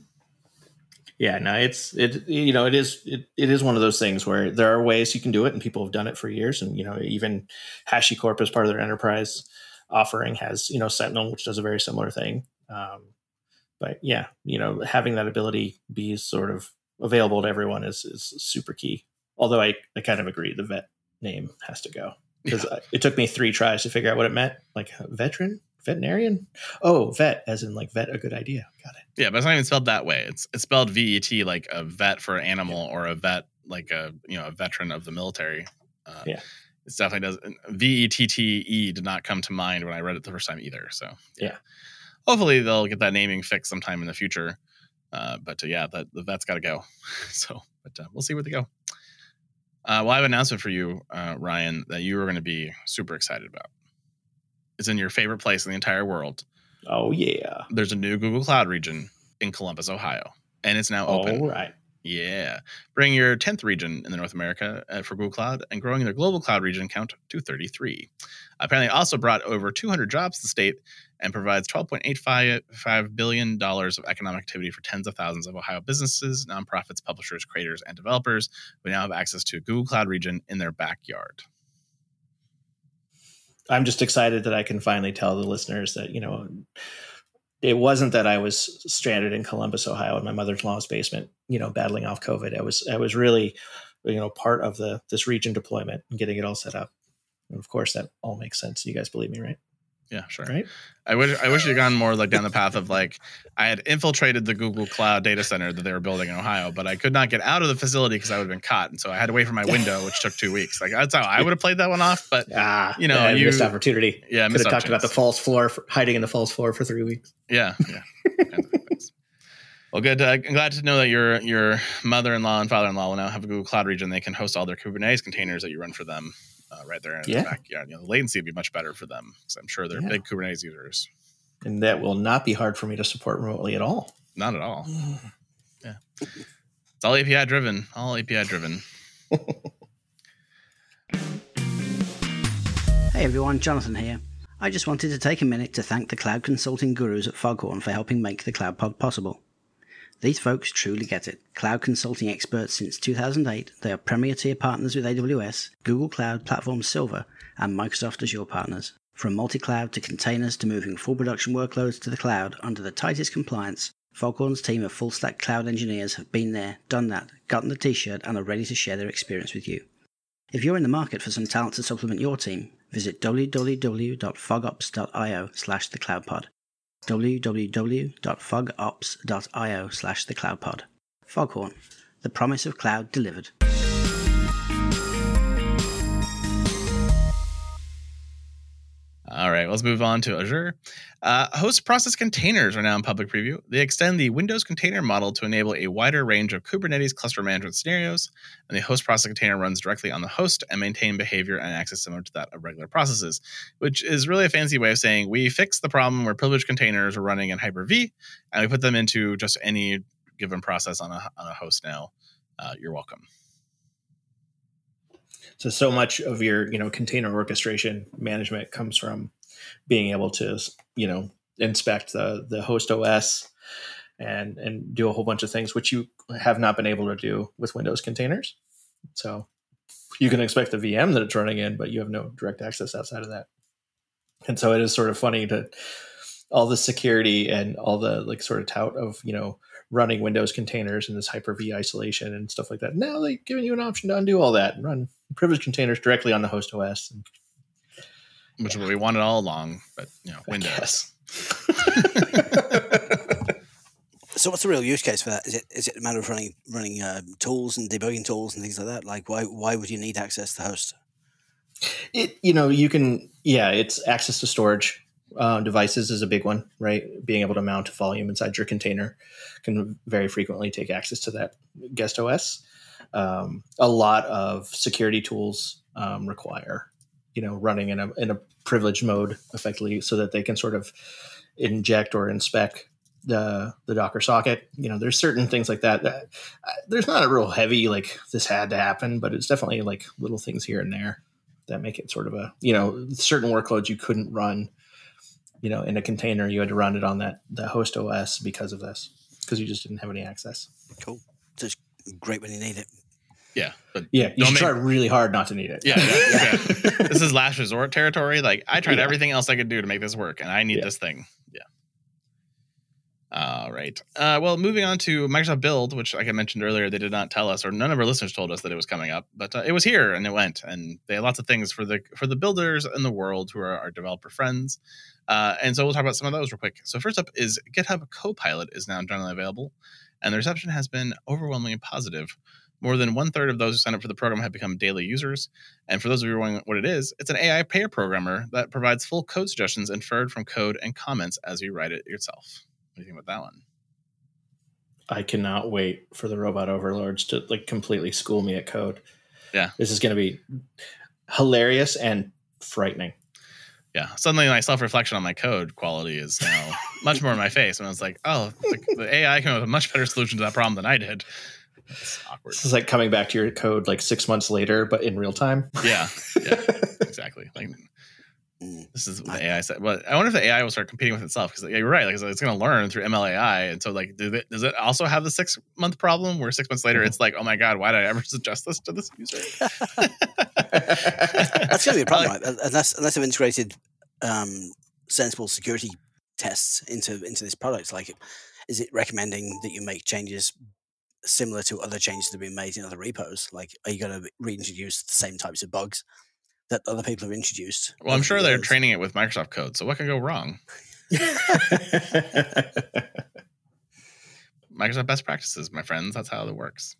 Speaker 4: Yeah, no, it's it. You know, it is it, it is one of those things where there are ways you can do it, and people have done it for years. And you know, even HashiCorp, as part of their enterprise offering, has, you know, Sentinel, which does a very similar thing. Um, but yeah, you know, having that ability be sort of available to everyone is is super key. Although I, I kind of agree, the Vet name has to go. because yeah. it took me three tries to figure out what it meant. Like veteran, veterinarian. Oh, vet, as in like vet, a good idea. Got it.
Speaker 2: Yeah, but it's not even spelled that way. It's it's spelled V E T, like a vet for an animal, yeah. or a vet like a you know a veteran of the military. Uh,
Speaker 4: yeah,
Speaker 2: it definitely does. V E T T E did not come to mind when I read it the first time either. So
Speaker 4: yeah, yeah.
Speaker 2: hopefully they'll get that naming fixed sometime in the future. Uh, but uh, yeah, the, the vet's got to go. So, but uh, we'll see where they go. Uh, well, I have an announcement for you, uh, Ryan, that you are going to be super excited about. It's in your favorite place in the entire world.
Speaker 4: Oh, yeah.
Speaker 2: There's a new Google Cloud region in Columbus, Ohio, and it's now open.
Speaker 4: All right.
Speaker 2: Yeah. Bring your tenth region in the North America uh, for Google Cloud and growing their global cloud region count to thirty-three. Apparently, it also brought over two hundred jobs to the state and provides twelve point eight five billion dollars of economic activity for tens of thousands of Ohio businesses, nonprofits, publishers, creators, and developers who now have access to a Google Cloud region in their backyard.
Speaker 4: I'm just excited that I can finally tell the listeners that, you know, it wasn't that I was stranded in Columbus, Ohio, in my mother-in-law's basement, you know, battling off COVID. I was, I was really, you know, part of the this region deployment and getting it all set up. And of course, that all makes sense. You guys believe me, right?
Speaker 2: Yeah, sure.
Speaker 4: Right.
Speaker 2: I wish I wish you'd gone more like down the path of like I had infiltrated the Google Cloud data center that they were building in Ohio, but I could not get out of the facility because I would have been caught, and so I had to wait for my window, which took two weeks. Like that's how I would have played that one off. But
Speaker 4: ah,
Speaker 2: you know,
Speaker 4: yeah,
Speaker 2: you
Speaker 4: missed opportunity.
Speaker 2: Yeah,
Speaker 4: could have talked about the false floor, for, hiding in the false floor for three weeks.
Speaker 2: Yeah, yeah. Well, good. Uh, I'm glad to know that your your mother-in-law and father-in-law will now have a Google Cloud region. They can host all their Kubernetes containers that you run for them. Uh, right there in
Speaker 4: yeah.
Speaker 2: the backyard. You know, the latency would be much better for them because I'm sure they're
Speaker 4: yeah.
Speaker 2: big Kubernetes users.
Speaker 4: And that will not be hard for me to support remotely at all.
Speaker 2: Not at all. Yeah. It's all A P I driven. All A P I driven.
Speaker 1: Hey everyone, Jonathan here. I just wanted to take a minute to thank the cloud consulting gurus at Foghorn for helping make the Cloud Pod possible. These folks truly get it. Cloud consulting experts since two thousand eight, they are premier tier partners with A W S, Google Cloud Platform Silver, and Microsoft Azure partners. From multi-cloud to containers to moving full production workloads to the cloud under the tightest compliance, Foghorn's team of full-stack cloud engineers have been there, done that, gotten the t-shirt, and are ready to share their experience with you. If you're in the market for some talent to supplement your team, visit www.fogops.io slash thecloudpod. www.fogops.io slash thecloudpod. Foghorn, the promise of cloud delivered.
Speaker 2: All right, let's move on to Azure. Uh, host process containers are now in public preview. They extend the Windows container model to enable a wider range of Kubernetes cluster management scenarios, and the host process container runs directly on the host and maintain behavior and access similar to that of regular processes, which is really a fancy way of saying we fixed the problem where privileged containers are running in Hyper-V, and we put them into just any given process on a, on a host now. Uh, you're welcome.
Speaker 4: So, so much of your, you know, container orchestration management comes from being able to, you know, inspect the the host O S and and do a whole bunch of things, which you have not been able to do with Windows containers. So you can expect the V M that it's running in, but you have no direct access outside of that. And so it is sort of funny to all the security and all the like sort of tout of, you know, running Windows containers and this Hyper-V isolation and stuff like that. Now they've given you an option to undo all that and run privileged containers directly on the host O S. And,
Speaker 2: Which yeah. is what we wanted all along, but, you know, Windows.
Speaker 1: So what's the real use case for that? Is it is it a matter of running running uh, tools and debugging tools and things like that? Like why why would you need access to host?
Speaker 4: It, you know, you can, yeah, it's access to storage. Uh, devices is a big one, right? Being able to mount volume inside your container can very frequently take access to that guest O S. Um, a lot of security tools um, require, you know, running in a in a privileged mode effectively, so that they can sort of inject or inspect the the Docker socket. You know, there's certain things like that. that uh, there's not a real heavy like this had to happen, but it's definitely like little things here and there that make it sort of a, you know, certain workloads you couldn't run, you know, in a container. You had to run it on that the host O S because of this, because you just didn't have any access.
Speaker 1: Cool. So it's great when you need it.
Speaker 2: Yeah. But
Speaker 4: yeah. You should
Speaker 2: make,
Speaker 4: try really hard not to need it.
Speaker 2: Yeah. yeah, yeah. This is last resort territory. Like I tried
Speaker 4: yeah.
Speaker 2: everything else I could do to make this work, and I need
Speaker 4: yeah.
Speaker 2: this thing. Yeah. All right. Uh, well, moving on to Microsoft Build, which, like I mentioned earlier, they did not tell us, or none of our listeners told us that it was coming up, but uh, it was here and it went, and they had lots of things for the for the builders in the world who are our developer friends. Uh, and so we'll talk about some of those real quick. So first up is GitHub Copilot is now generally available, and the reception has been overwhelmingly positive. More than one third of those who signed up for the program have become daily users. And for those of you wondering what it is, it's an A I pair programmer that provides full code suggestions inferred from code and comments as you write it yourself. What do you think about that one?
Speaker 4: I cannot wait for the robot overlords to like completely school me at code.
Speaker 2: Yeah.
Speaker 4: This is going to be hilarious and frightening.
Speaker 2: Yeah. Suddenly my self-reflection on my code quality is now much more in my face. And I was like, oh, the, the A I came up with a much better solution to that problem than I did. It's awkward.
Speaker 4: This is like coming back to your code like six months later, but in real time.
Speaker 2: Yeah. Yeah. Exactly. Like, this is what the A I said. Well, I wonder if the A I will start competing with itself, because yeah, you're right. Like, it's going to learn through M L A I, and so like, do they, does it also have the six month problem where six months later mm-hmm. it's like, oh my god, why did I ever suggest this to this user?
Speaker 1: That's going to be a problem, right? unless unless they've integrated um, sensible security tests into into this product. Like, is it recommending that you make changes similar to other changes that have been made in other repos? Like, are you going to reintroduce the same types of bugs that other people have introduced?
Speaker 2: Well, I'm sure they're training it with Microsoft code, so what could go wrong? Microsoft best practices, my friends. That's how it works.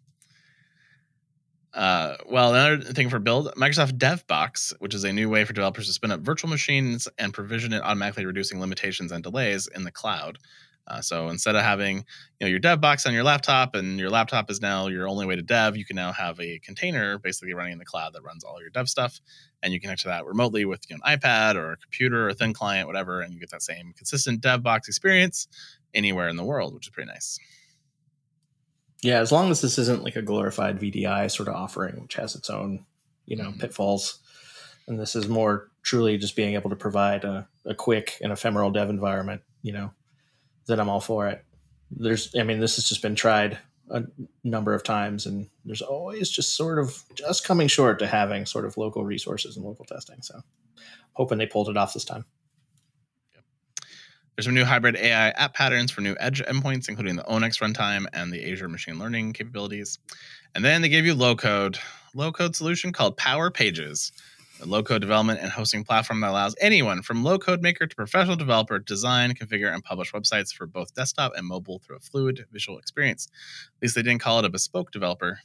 Speaker 2: Uh, well, another thing for Build, Microsoft DevBox, which is a new way for developers to spin up virtual machines and provision it, automatically reducing limitations and delays in the cloud. Uh, so instead of having, you know, your dev box on your laptop, and your laptop is now your only way to dev, you can now have a container basically running in the cloud that runs all your dev stuff, and you connect to that remotely with, you know, an iPad or a computer or a thin client, whatever, and you get that same consistent dev box experience anywhere in the world, which is pretty nice.
Speaker 4: Yeah, as long as this isn't like a glorified V D I sort of offering, which has its own, you know, mm-hmm. pitfalls, and this is more truly just being able to provide a, a quick and ephemeral dev environment, you know, that I'm all for it. There's, I mean, this has just been tried a number of times, and there's always just sort of just coming short to having sort of local resources and local testing. So hoping they pulled it off this time.
Speaker 2: Yep. There's some new hybrid A I app patterns for new edge endpoints, including the O N X runtime and the Azure machine learning capabilities. And then they gave you low code, low code solution called Power Pages, a low-code development and hosting platform that allows anyone from low-code maker to professional developer to design, configure, and publish websites for both desktop and mobile through a fluid visual experience. At least they didn't call it a bespoke developer.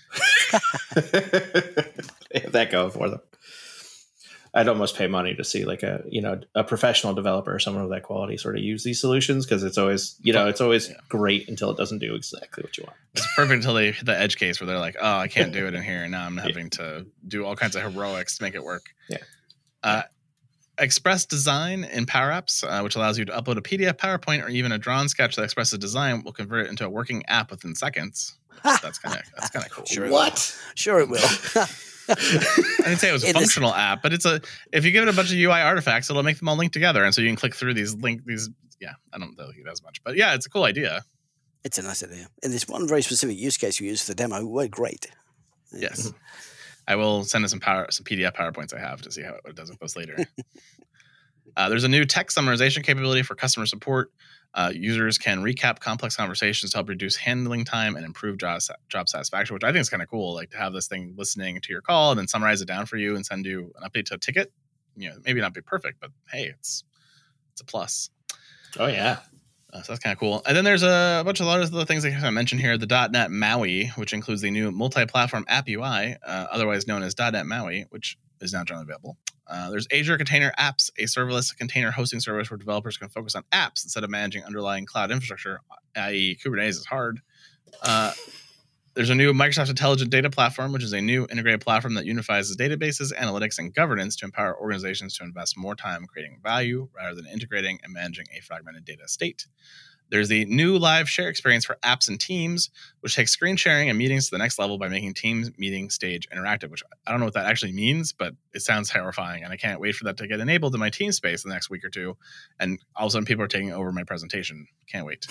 Speaker 4: They have that going for them. I'd almost pay money to see like a, you know, a professional developer or someone of that quality sort of use these solutions, because it's always, you know, it's always yeah. great until it doesn't do exactly what you want.
Speaker 2: It's perfect until they hit the edge case where they're like, oh, I can't do it in here. And now I'm having yeah. to do all kinds of heroics to make it work.
Speaker 4: Yeah.
Speaker 2: Uh, Express Design in Power Apps, uh, which allows you to upload a P D F, PowerPoint, or even a drawn sketch that expresses a design, will convert it into a working app within seconds. That's kind of that's kind of cool.
Speaker 1: Sure
Speaker 4: what?
Speaker 1: Sure it will.
Speaker 2: I didn't say it was a it functional is, app, but it's a. If you give it a bunch of U I artifacts, it'll make them all link together, and so you can click through these link these. Yeah, I don't know as much, but yeah, it's a cool idea.
Speaker 1: It's a nice idea, and this one very specific use case we used for the demo worked great.
Speaker 2: Yes, I will send us some power some P D F PowerPoints I have to see how it does with those later. uh, there's a new text summarization capability for customer support. Uh, users can recap complex conversations to help reduce handling time and improve job, job satisfaction, which I think is kind of cool. Like to have this thing listening to your call and then summarize it down for you and send you an update to a ticket. You know, maybe not be perfect, but hey, it's it's a plus.
Speaker 4: Oh yeah,
Speaker 2: uh, so that's kind of cool. And then there's a bunch of other things that I mentioned here. The .dot net MAUI, which includes the new multi-platform app U I, uh, otherwise known as .dot net MAUI, which is now generally available. Uh, there's Azure Container Apps, a serverless container hosting service where developers can focus on apps instead of managing underlying cloud infrastructure, that is. Kubernetes is hard. Uh, there's a new Microsoft Intelligent Data Platform, which is a new integrated platform that unifies databases, analytics, and governance to empower organizations to invest more time creating value rather than integrating and managing a fragmented data estate. There's the new live share experience for apps and teams, which takes screen sharing and meetings to the next level by making Teams meeting stage interactive, which I don't know what that actually means, but it sounds terrifying. And I can't wait for that to get enabled in my Teams space in the next week or two. And all of a sudden people are taking over my presentation. Can't wait.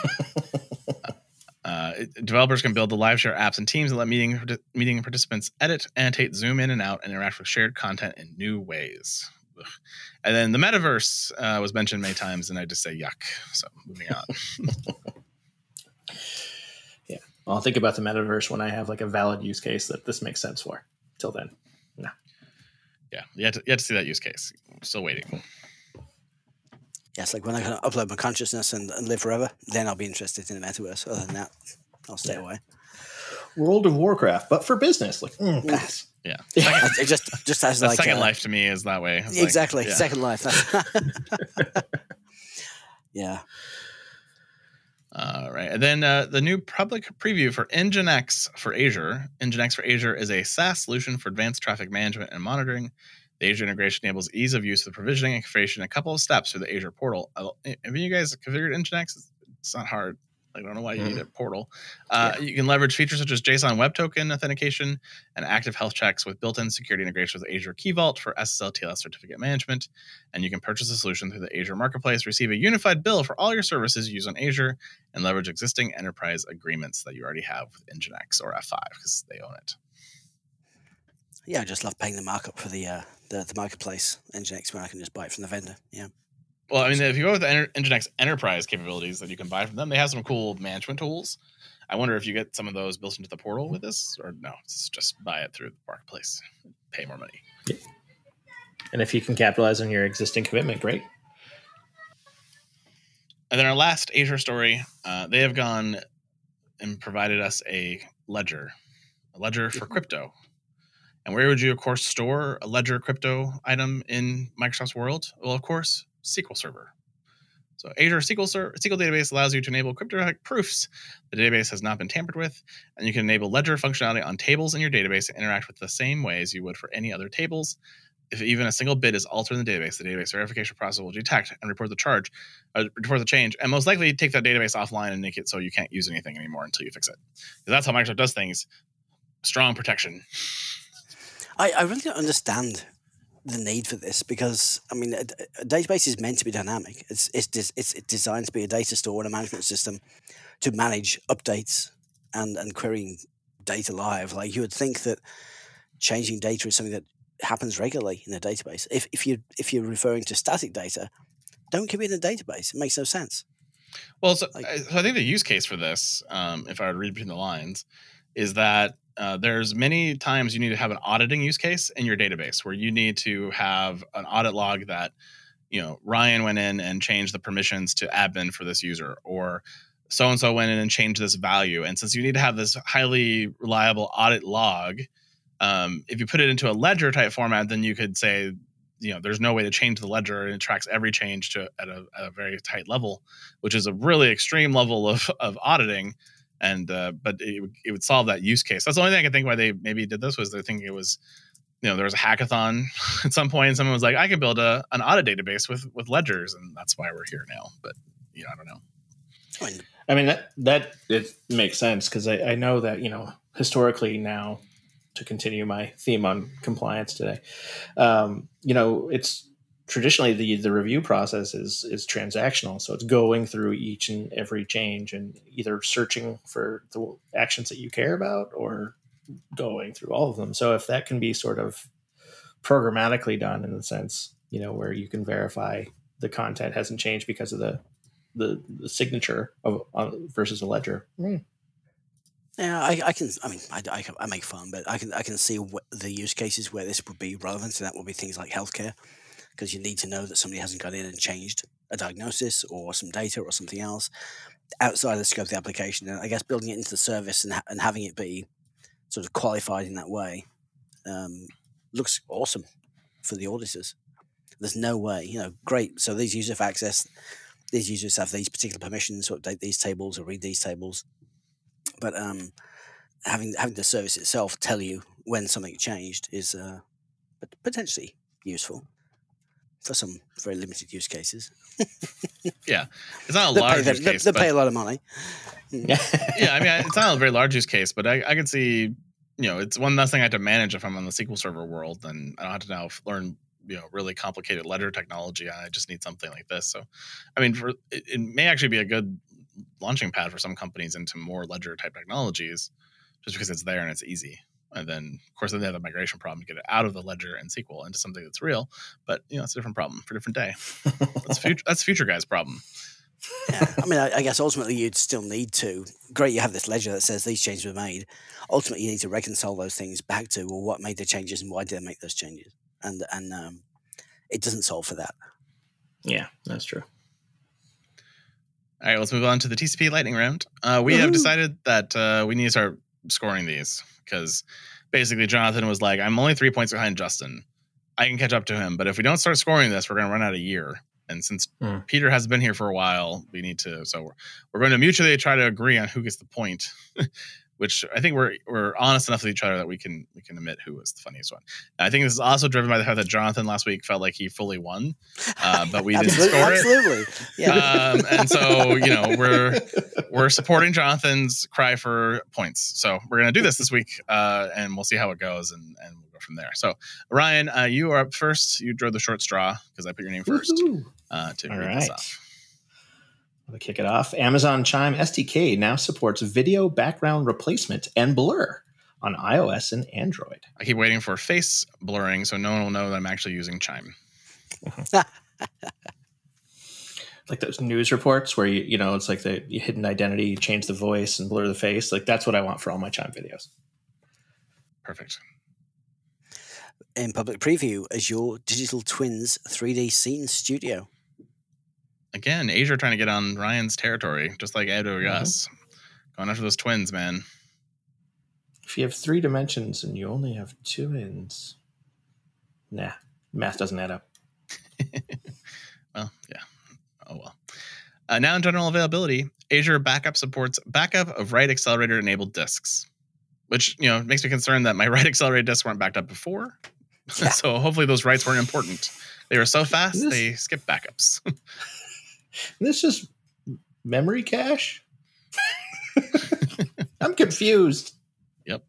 Speaker 2: uh, it, developers can build the live share apps and teams and let meeting, meeting participants edit, annotate, zoom in and out, and interact with shared content in new ways. ugh. And then the metaverse uh, was mentioned many times, and I just say yuck. So moving on.
Speaker 4: Yeah, I'll think about the metaverse when I have like a valid use case that this makes sense for. Till then, no.
Speaker 2: Yeah, you have to, you have to see that use case. I'm still waiting.
Speaker 1: Yes, like when I can upload my consciousness and, and live forever, then I'll be interested in the metaverse. Other than that, I'll stay
Speaker 4: Yeah.
Speaker 1: away.
Speaker 4: World of Warcraft, but for business, like mm, pass.
Speaker 2: Yeah,
Speaker 1: I- it just just as
Speaker 2: the
Speaker 1: like
Speaker 2: Second
Speaker 1: uh,
Speaker 2: Life to me is that way. It's like,
Speaker 1: exactly
Speaker 2: yeah.
Speaker 1: Second Life. That's yeah.
Speaker 2: All right. And then uh, the new public preview for Nginx for Azure. Nginx for Azure is a SaaS solution for advanced traffic management and monitoring. The Azure integration enables ease of use of the provisioning and configuration in a couple of steps through the Azure portal. Uh, Have you guys configured Nginx? It's not hard. I don't know why you need a portal. Uh, yeah. You can leverage features such as JSON Web Token authentication and active health checks with built-in security integration with Azure Key Vault for S S L T L S certificate management. And you can purchase a solution through the Azure Marketplace, receive a unified bill for all your services used on Azure, and leverage existing enterprise agreements that you already have with Nginx or F five because they own it.
Speaker 1: Yeah, I just love paying the markup for the uh, the, the marketplace Nginx when I can just buy it from the vendor. Yeah.
Speaker 2: Well, I mean, if you go with the Enter- Nginx enterprise capabilities that you can buy from them, they have some cool management tools. I wonder if you get some of those built into the portal with this, or no, it's just buy it through the marketplace, pay more money.
Speaker 4: Yeah. And if you can capitalize on your existing commitment, great.
Speaker 2: And then our last Azure story, uh, they have gone and provided us a ledger, a ledger for crypto. And where would you, of course, store a ledger crypto item in Microsoft's world? Well, of course, S Q L Server. So Azure S Q L, Ser- S Q L Database allows you to enable cryptographic proofs the database has not been tampered with, and you can enable ledger functionality on tables in your database and interact with the same way as you would for any other tables. If even a single bit is altered in the database, the database verification process will detect and report the charge, uh, report the change, and most likely take that database offline and make it so you can't use anything anymore until you fix it. That's how Microsoft does things. Strong protection.
Speaker 1: I, I really don't understand the need for this because I mean a, a database is meant to be dynamic. It's it's des- it's designed to be a data store and a management system to manage updates and and querying data live. Like you would think that changing data is something that happens regularly in a database. If if you if you're referring to static data, don't keep it in a database. It makes no sense.
Speaker 2: Well, so,
Speaker 1: Like-
Speaker 2: I, so I think the use case for this, um, if I would read between the lines, is that uh, there's many times you need to have an auditing use case in your database where you need to have an audit log that, you know, Ryan went in and changed the permissions to admin for this user, or so-and-so went in and changed this value. And since you need to have this highly reliable audit log, um, if you put it into a ledger type format, then you could say, you know, there's no way to change the ledger and it tracks every change to at a, at a very tight level, which is a really extreme level of, of auditing. And, uh, but it, it would solve that use case. That's the only thing I can think why they maybe did this was they think it was, you know, there was a hackathon at some point and someone was like, I can build a, an audit database with, with ledgers. And that's why we're here now. But, you know, I don't know.
Speaker 1: I mean,
Speaker 4: I mean, that, that it makes sense because I, I know that, you know, historically now, to continue my theme on compliance today, um, you know, it's traditionally the the review process is is transactional. So it's going through each and every change and either searching for the actions that you care about or going through all of them. So if that can be sort of programmatically done in the sense, you know, where you can verify the content hasn't changed because of the the, the signature of uh, versus a ledger. Mm.
Speaker 1: Yeah, I, I can. I mean, I, I, I make fun, but I can I can see what the use cases where this would be relevant, and that would be things like healthcare, because you need to know that somebody hasn't gone in and changed a diagnosis or some data or something else outside of the scope of the application. And I guess building it into the service and ha- and having it be sort of qualified in that way um, looks awesome for the auditors. There's no way, you know, great. So these users have access. These users have these particular permissions to update these tables or read these tables. But um, having having the service itself tell you when something changed is uh, potentially useful for some very limited use cases.
Speaker 2: Yeah, it's not a
Speaker 1: They
Speaker 2: large
Speaker 1: pay, them,
Speaker 2: use
Speaker 1: they,
Speaker 2: case.
Speaker 1: they
Speaker 2: but,
Speaker 1: pay a lot of money.
Speaker 2: yeah, I mean, it's not a very large use case, but I, I can see, you know, it's one less thing I have to manage if I'm on the S Q L Server world, and I don't have to now learn, you know, really complicated ledger technology. I just need something like this. So, I mean, for it, it may actually be a good launching pad for some companies into more ledger type technologies, just because it's there and it's easy. And then, of course, then they have the migration problem to get it out of the ledger and S Q L into something that's real. But, you know, it's a different problem for a different day. That's future, that's future guy's problem.
Speaker 1: Yeah. I mean, I, I guess ultimately you'd still need to. Great, you have this ledger that says these changes were made. Ultimately, you need to reconcile those things back to, well, what made the changes and why did they make those changes? And and um, it doesn't solve for that.
Speaker 4: Yeah, that's true.
Speaker 2: All right, let's move on to the T C P lightning round. Uh, we Woo-hoo. have decided that uh, we need to start scoring these because basically Jonathan was like, I'm only three points behind Justin. I can catch up to him. But if we don't start scoring this, we're going to run out of year. And since mm. Peter has been here for a while, we need to. So we're, we're going to mutually try to agree on who gets the point, which I think we're we're honest enough with each other that we can we can admit who was the funniest one. And I think this is also driven by the fact that Jonathan last week felt like he fully won, uh, but we didn't score it.
Speaker 1: Absolutely, yeah.
Speaker 2: Um, and so you know we're we're supporting Jonathan's cry for points. So we're going to do this this week, uh, and we'll see how it goes, and and we'll go from there. So Ryan, uh, you are up first. You drew the short straw because I put your name first uh, to
Speaker 4: All
Speaker 2: read
Speaker 4: right.
Speaker 2: this off.
Speaker 4: To kick it off, Amazon Chime S D K now supports video background replacement and blur on iOS and Android.
Speaker 2: I keep waiting for face blurring so no one will know that I'm actually using Chime.
Speaker 4: Like those news reports where you you know it's like the hidden identity, you change the voice and blur the face. Like that's what I want for all my Chime videos.
Speaker 2: Perfect.
Speaker 1: In public preview, Azure Digital Twins three D Scene Studio.
Speaker 2: Again, Azure trying to get on Ryan's territory, just like A W S. Mm-hmm. Going after those twins, man.
Speaker 4: If you have three dimensions and you only have two ends, nah, math doesn't add up.
Speaker 2: Well, yeah. Oh, well. Uh, now in general availability, Azure Backup supports backup of write accelerator enabled disks, which, you know, makes me concerned that my write accelerated disks weren't backed up before. Yeah. So hopefully those writes weren't important. They were so fast, this, they skipped backups.
Speaker 4: This is memory cache? I'm confused.
Speaker 2: Yep.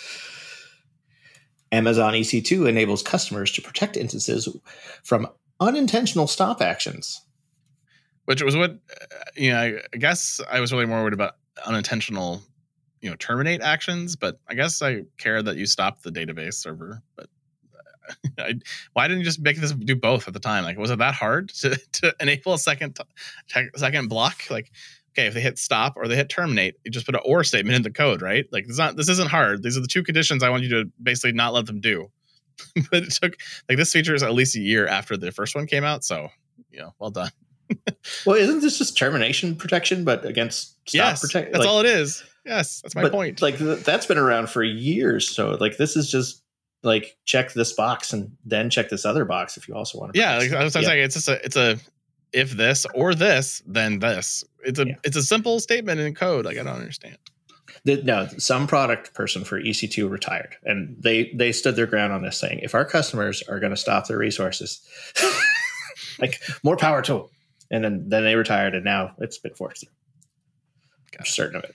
Speaker 4: Amazon E C two enables customers to protect instances from unintentional stop actions.
Speaker 2: Which was what, you know, I, I guess I was really more worried about unintentional, you know, terminate actions, but I guess I care that you stopped the database server, but I, why didn't you just make this do both at the time? Like, was it that hard to, to enable a second t- second block? Like, okay, if they hit stop or they hit terminate, you just put an or statement in the code, right? Like, it's not. This isn't hard. These are the two conditions I want you to basically not let them do. But it took like this feature is at least a year after the first one came out, so you know, well done.
Speaker 4: Well, isn't this just termination protection, but against stop
Speaker 2: yes,
Speaker 4: protection?
Speaker 2: That's
Speaker 4: like,
Speaker 2: all it is. Yes, that's my
Speaker 4: but,
Speaker 2: point.
Speaker 4: Like th- that's been around for years. So like this is just. Like check this box and then check this other box if you also want to.
Speaker 2: Yeah, like I was yeah. saying, it's just a it's a if this or this then this. It's a yeah. it's a simple statement in code. Like I don't understand.
Speaker 4: The, no, some product person for E C two retired, and they they stood their ground on this, saying if our customers are going to stop their resources, like more power to them. And then then they retired, and now it's been forced. I'm certain of it.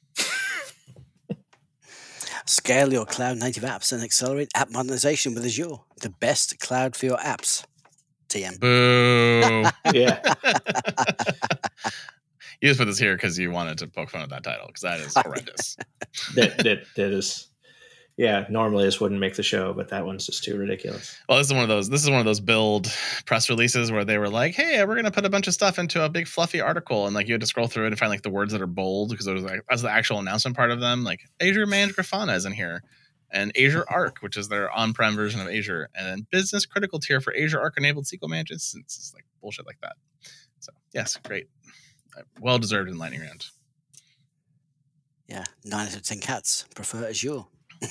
Speaker 1: Scale your cloud native apps and accelerate app modernization with Azure. The best cloud for your apps. T M.
Speaker 2: Boo.
Speaker 4: Yeah.
Speaker 2: You just put this here because you wanted to poke fun at that title because that is horrendous.
Speaker 4: that, that that is. Yeah, normally this wouldn't make the show, but that one's just too ridiculous.
Speaker 2: Well, this is one of those. This is one of those build press releases where they were like, "Hey, we're going to put a bunch of stuff into a big fluffy article," and like you had to scroll through it and find like the words that are bold because it was like as the actual announcement part of them. Like Azure Managed Grafana is in here, and Azure Arc, which is their on-prem version of Azure, and then business critical tier for Azure Arc enabled S Q L managed instances, like bullshit like that. So yes, great, well deserved in lightning round.
Speaker 1: Yeah, nine out of ten cats prefer Azure.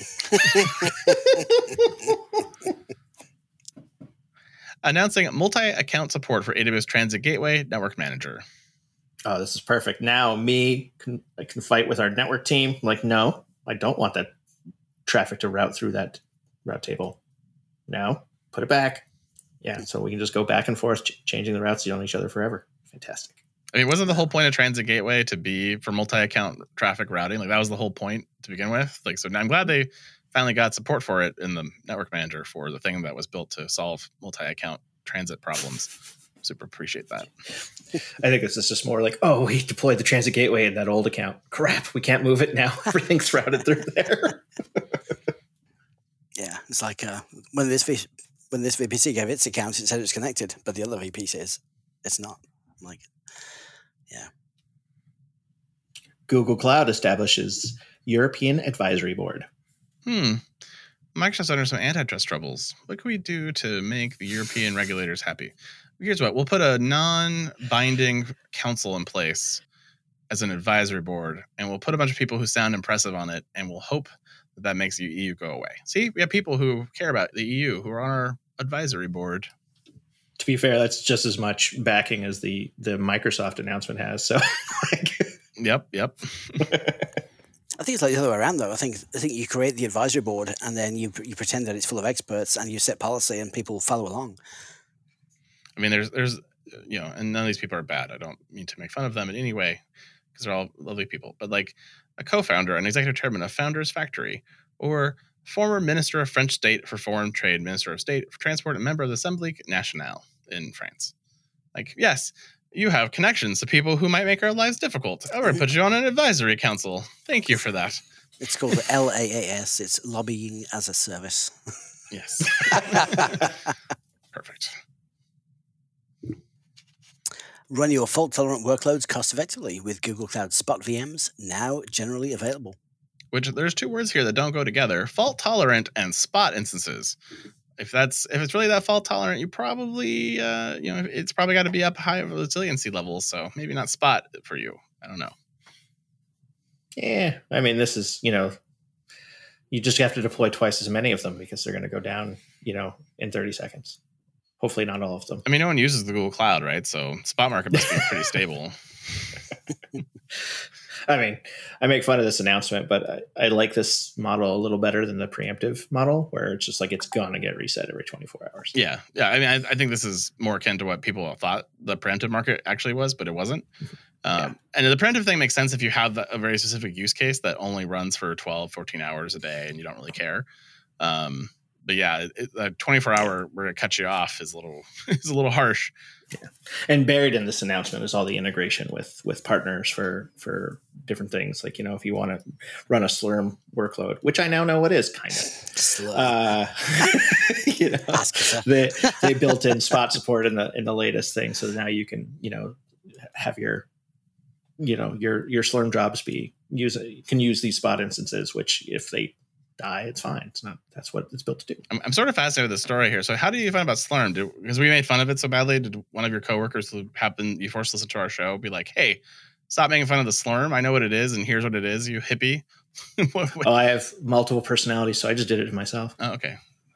Speaker 2: Announcing multi-account support for A W S Transit Gateway Network Manager.
Speaker 4: Oh, this is perfect. Now me can I can fight with our network team. I'm like, no, I don't want that traffic to route through that route table. Now, put it back. Yeah, so we can just go back and forth, ch- changing the routes on each other forever. Fantastic.
Speaker 2: I mean, wasn't the whole point of Transit Gateway to be for multi-account traffic routing? Like that was the whole point to begin with. Like, so I'm glad they finally got support for it in the network manager for the thing that was built to solve multi-account transit problems. Super appreciate that.
Speaker 4: I think this is just more like, oh, we deployed the Transit Gateway in that old account. Crap, we can't move it now. Everything's routed through there.
Speaker 1: It's like uh, when this v- when this V P C gave its account, it said it's connected, but the other V P says it's not. I'm like, yeah.
Speaker 4: Google Cloud establishes European Advisory Board.
Speaker 2: Hmm. Microsoft's under some antitrust troubles. What can we do to make the European regulators happy? Here's what. We'll put a non-binding council in place as an advisory board, and we'll put a bunch of people who sound impressive on it, and we'll hope that that makes the E U go away. See, we have people who care about the E U who are on our advisory board.
Speaker 4: To be fair, that's just as much backing as the the Microsoft announcement has. So, like,
Speaker 2: Yep, yep.
Speaker 1: I think it's like the other way around, though. I think I think you create the advisory board, and then you you pretend that it's full of experts, and you set policy, and people follow along.
Speaker 2: I mean, there's, there's, you know, and none of these people are bad. I don't mean to make fun of them in any way because they're all lovely people. But like a co-founder, an executive chairman of Founders Factory, or former Minister of French State for Foreign Trade, Minister of State for Transport, and member of the Assemblée Nationale in France. Like, yes, you have connections to people who might make our lives difficult. I'm going to put you on an advisory council. Thank you for that.
Speaker 1: It's called L A A S. It's Lobbying as a Service.
Speaker 2: Yes. Perfect.
Speaker 1: Run your fault-tolerant workloads cost-effectively with Google Cloud Spot V Ms, now generally available.
Speaker 2: Which there's two words here that don't go together: fault-tolerant and spot instances. If that's if it's really that fault-tolerant, you probably uh, you know it's probably got to be up high resiliency levels. So maybe not spot for you. I don't know.
Speaker 4: yeah, I mean, this is, you know, you just have to deploy twice as many of them because they're going to go down, you know, in thirty seconds. Hopefully not all of them.
Speaker 2: I mean, no one uses the Google Cloud, right? So spot market must be pretty stable.
Speaker 4: I mean, I make fun of this announcement, but I, I like this model a little better than the preemptive model, where it's just like it's gonna get reset every twenty-four hours.
Speaker 2: Yeah, yeah. I mean, I, I think this is more akin to what people thought the preemptive market actually was, but it wasn't. Um, yeah. And the preemptive thing makes sense if you have a very specific use case that only runs for twelve, fourteen hours a day and you don't really care. Um, but yeah, it, a twenty-four hour where it cuts you off is a little is a little harsh.
Speaker 4: Yeah. And buried in this announcement is all the integration with with partners for for different things. Like, you know, if you want to run a Slurm workload, which I now know what is, kind of. Uh, you know, they they built in spot support in the in the latest thing, so now you can, you know, have your you know your your Slurm jobs be use can use these spot instances, which if they die, it's fine. It's not. That's what it's built to do.
Speaker 2: I'm, I'm sort of fascinated with the story here. So, how do you find about Slurm? Did, because we made fun of it so badly. Did one of your coworkers who happened you forced to listen to our show be like, "Hey, stop making fun of the Slurm. I know what it is, and here's what it is. You hippie."
Speaker 4: what, what? Oh, I have multiple personalities, so I just did it to myself.
Speaker 2: Oh, okay.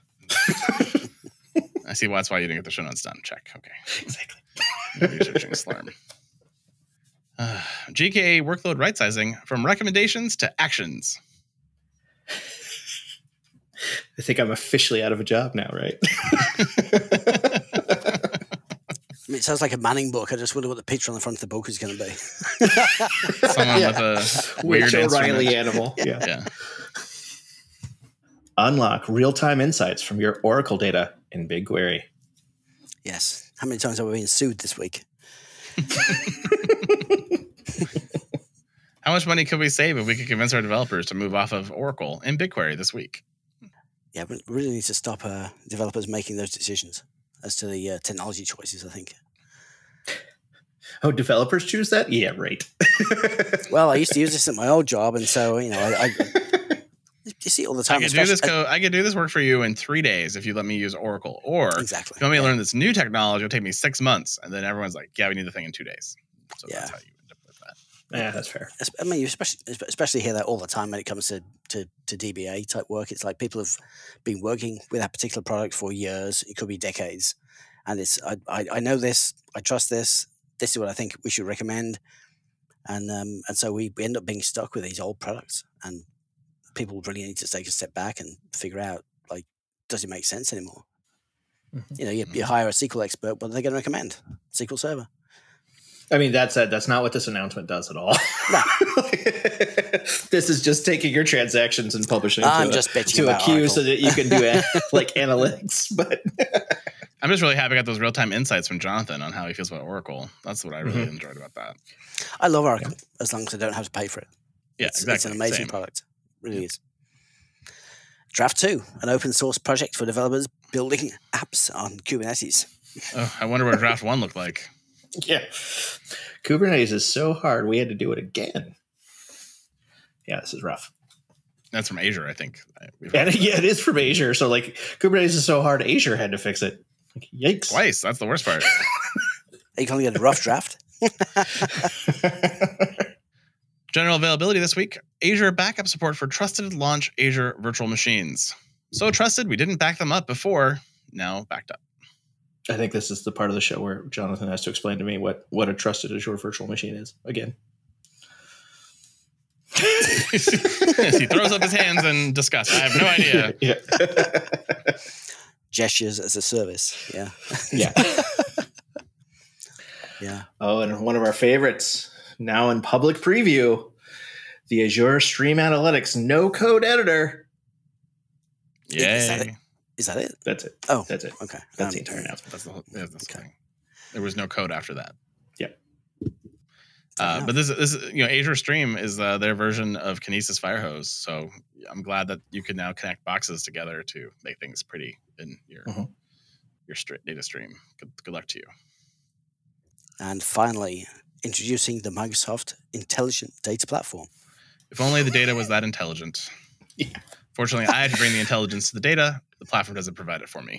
Speaker 2: I see. Well, that's why you didn't get the show notes done. Check. Okay.
Speaker 4: Exactly.
Speaker 2: Researching Slurm. Uh, G K A workload right sizing from recommendations to actions.
Speaker 4: I think I'm officially out of a job now, right?
Speaker 1: I mean, it sounds like a Manning book. I just wonder what the picture on the front of the book is going to be.
Speaker 2: Someone yeah. with a weird
Speaker 4: O'Reilly animal. Yeah.
Speaker 2: yeah.
Speaker 4: Unlock real-time insights from your Oracle data in BigQuery.
Speaker 1: Yes. How many times have we been sued this week?
Speaker 2: How much money could we save if we could convince our developers to move off of Oracle in BigQuery this week?
Speaker 1: Yeah, but we really need to stop uh, developers making those decisions as to the uh, technology choices, I think.
Speaker 4: Oh, developers choose that? Yeah, right.
Speaker 1: Well, I used to use this at my old job, and so, you know, I, I you see it all the time.
Speaker 2: I could do this code, I could do this work for you in three days if you let me use Oracle. Or
Speaker 1: exactly.
Speaker 2: if you want me to
Speaker 1: yeah.
Speaker 2: learn this new technology, it'll take me six months. And then everyone's like, yeah, we need the thing in two days. So
Speaker 1: yeah.
Speaker 2: that's how you end up with that.
Speaker 4: Yeah, that's fair.
Speaker 1: I mean, you especially especially hear that all the time when it comes to, to, to D B A type work. It's like people have been working with that particular product for years. It could be decades. And it's I, I, I know this. I trust this. This is what I think we should recommend. And um, and so we, we end up being stuck with these old products. And people really need to take a step back and figure out, like, does it make sense anymore? Mm-hmm. You know, you, you hire a S Q L expert. What are they going to recommend? S Q L Server.
Speaker 4: I mean, that's a, that's not what this announcement does at all.
Speaker 1: No.
Speaker 4: This is just taking your transactions and publishing
Speaker 1: I'm
Speaker 4: to,
Speaker 1: just
Speaker 4: a, to a queue Oracle. So that you can do like analytics. But
Speaker 2: I'm just really happy I got those real-time insights from Jonathan on how he feels about Oracle. That's what I really
Speaker 4: mm-hmm.
Speaker 2: enjoyed about that.
Speaker 1: I love Oracle yeah. as long as I don't have to pay for it.
Speaker 2: Yeah,
Speaker 1: it's,
Speaker 2: exactly.
Speaker 1: It's an amazing
Speaker 2: Same.
Speaker 1: product. It really
Speaker 2: yeah.
Speaker 1: is. Draft two, an open source project for developers building apps on Kubernetes.
Speaker 2: Oh, I wonder what Draft one looked like.
Speaker 4: Yeah. Kubernetes is so hard, we had to do it again. Yeah, this is rough.
Speaker 2: That's from Azure, I think. We've
Speaker 4: And yeah, it is from Azure. So like Kubernetes is so hard, Azure had to fix it. Like, yikes.
Speaker 2: Twice. That's the worst part.
Speaker 1: You can only get a rough draft.
Speaker 2: General availability this week, Azure backup support for trusted launch Azure virtual machines. So trusted, we didn't back them up before, now backed up.
Speaker 4: I think this is the part of the show where Jonathan has to explain to me what, what a trusted Azure virtual machine is again.
Speaker 2: He throws up his hands in disgust. I have no idea.
Speaker 4: Yeah.
Speaker 1: Gestures as a service. Yeah.
Speaker 4: Yeah.
Speaker 1: Yeah.
Speaker 4: Oh, and one of our favorites now in public preview, the Azure Stream Analytics no code editor.
Speaker 2: Yay.
Speaker 1: Is that it? Is that it?
Speaker 4: That's it.
Speaker 1: Oh,
Speaker 4: That's it.
Speaker 1: okay.
Speaker 4: That's
Speaker 1: Um,
Speaker 4: the entire announcement.
Speaker 2: That's the whole yeah, that's the
Speaker 1: Okay.
Speaker 2: thing. There was no code after that.
Speaker 4: Yep.
Speaker 2: Uh,
Speaker 1: Yeah.
Speaker 2: but this, this, you know, Azure Stream is uh, their version of Kinesis Firehose. So I'm glad that you can now connect boxes together to make things pretty in your
Speaker 4: Mhm.
Speaker 2: your straight data stream. Good, good luck to you.
Speaker 1: And finally, introducing the Microsoft Intelligent Data Platform.
Speaker 2: If only the data was that intelligent.
Speaker 4: Yeah.
Speaker 2: Fortunately, I had to bring the intelligence to the data. The platform doesn't provide it for me.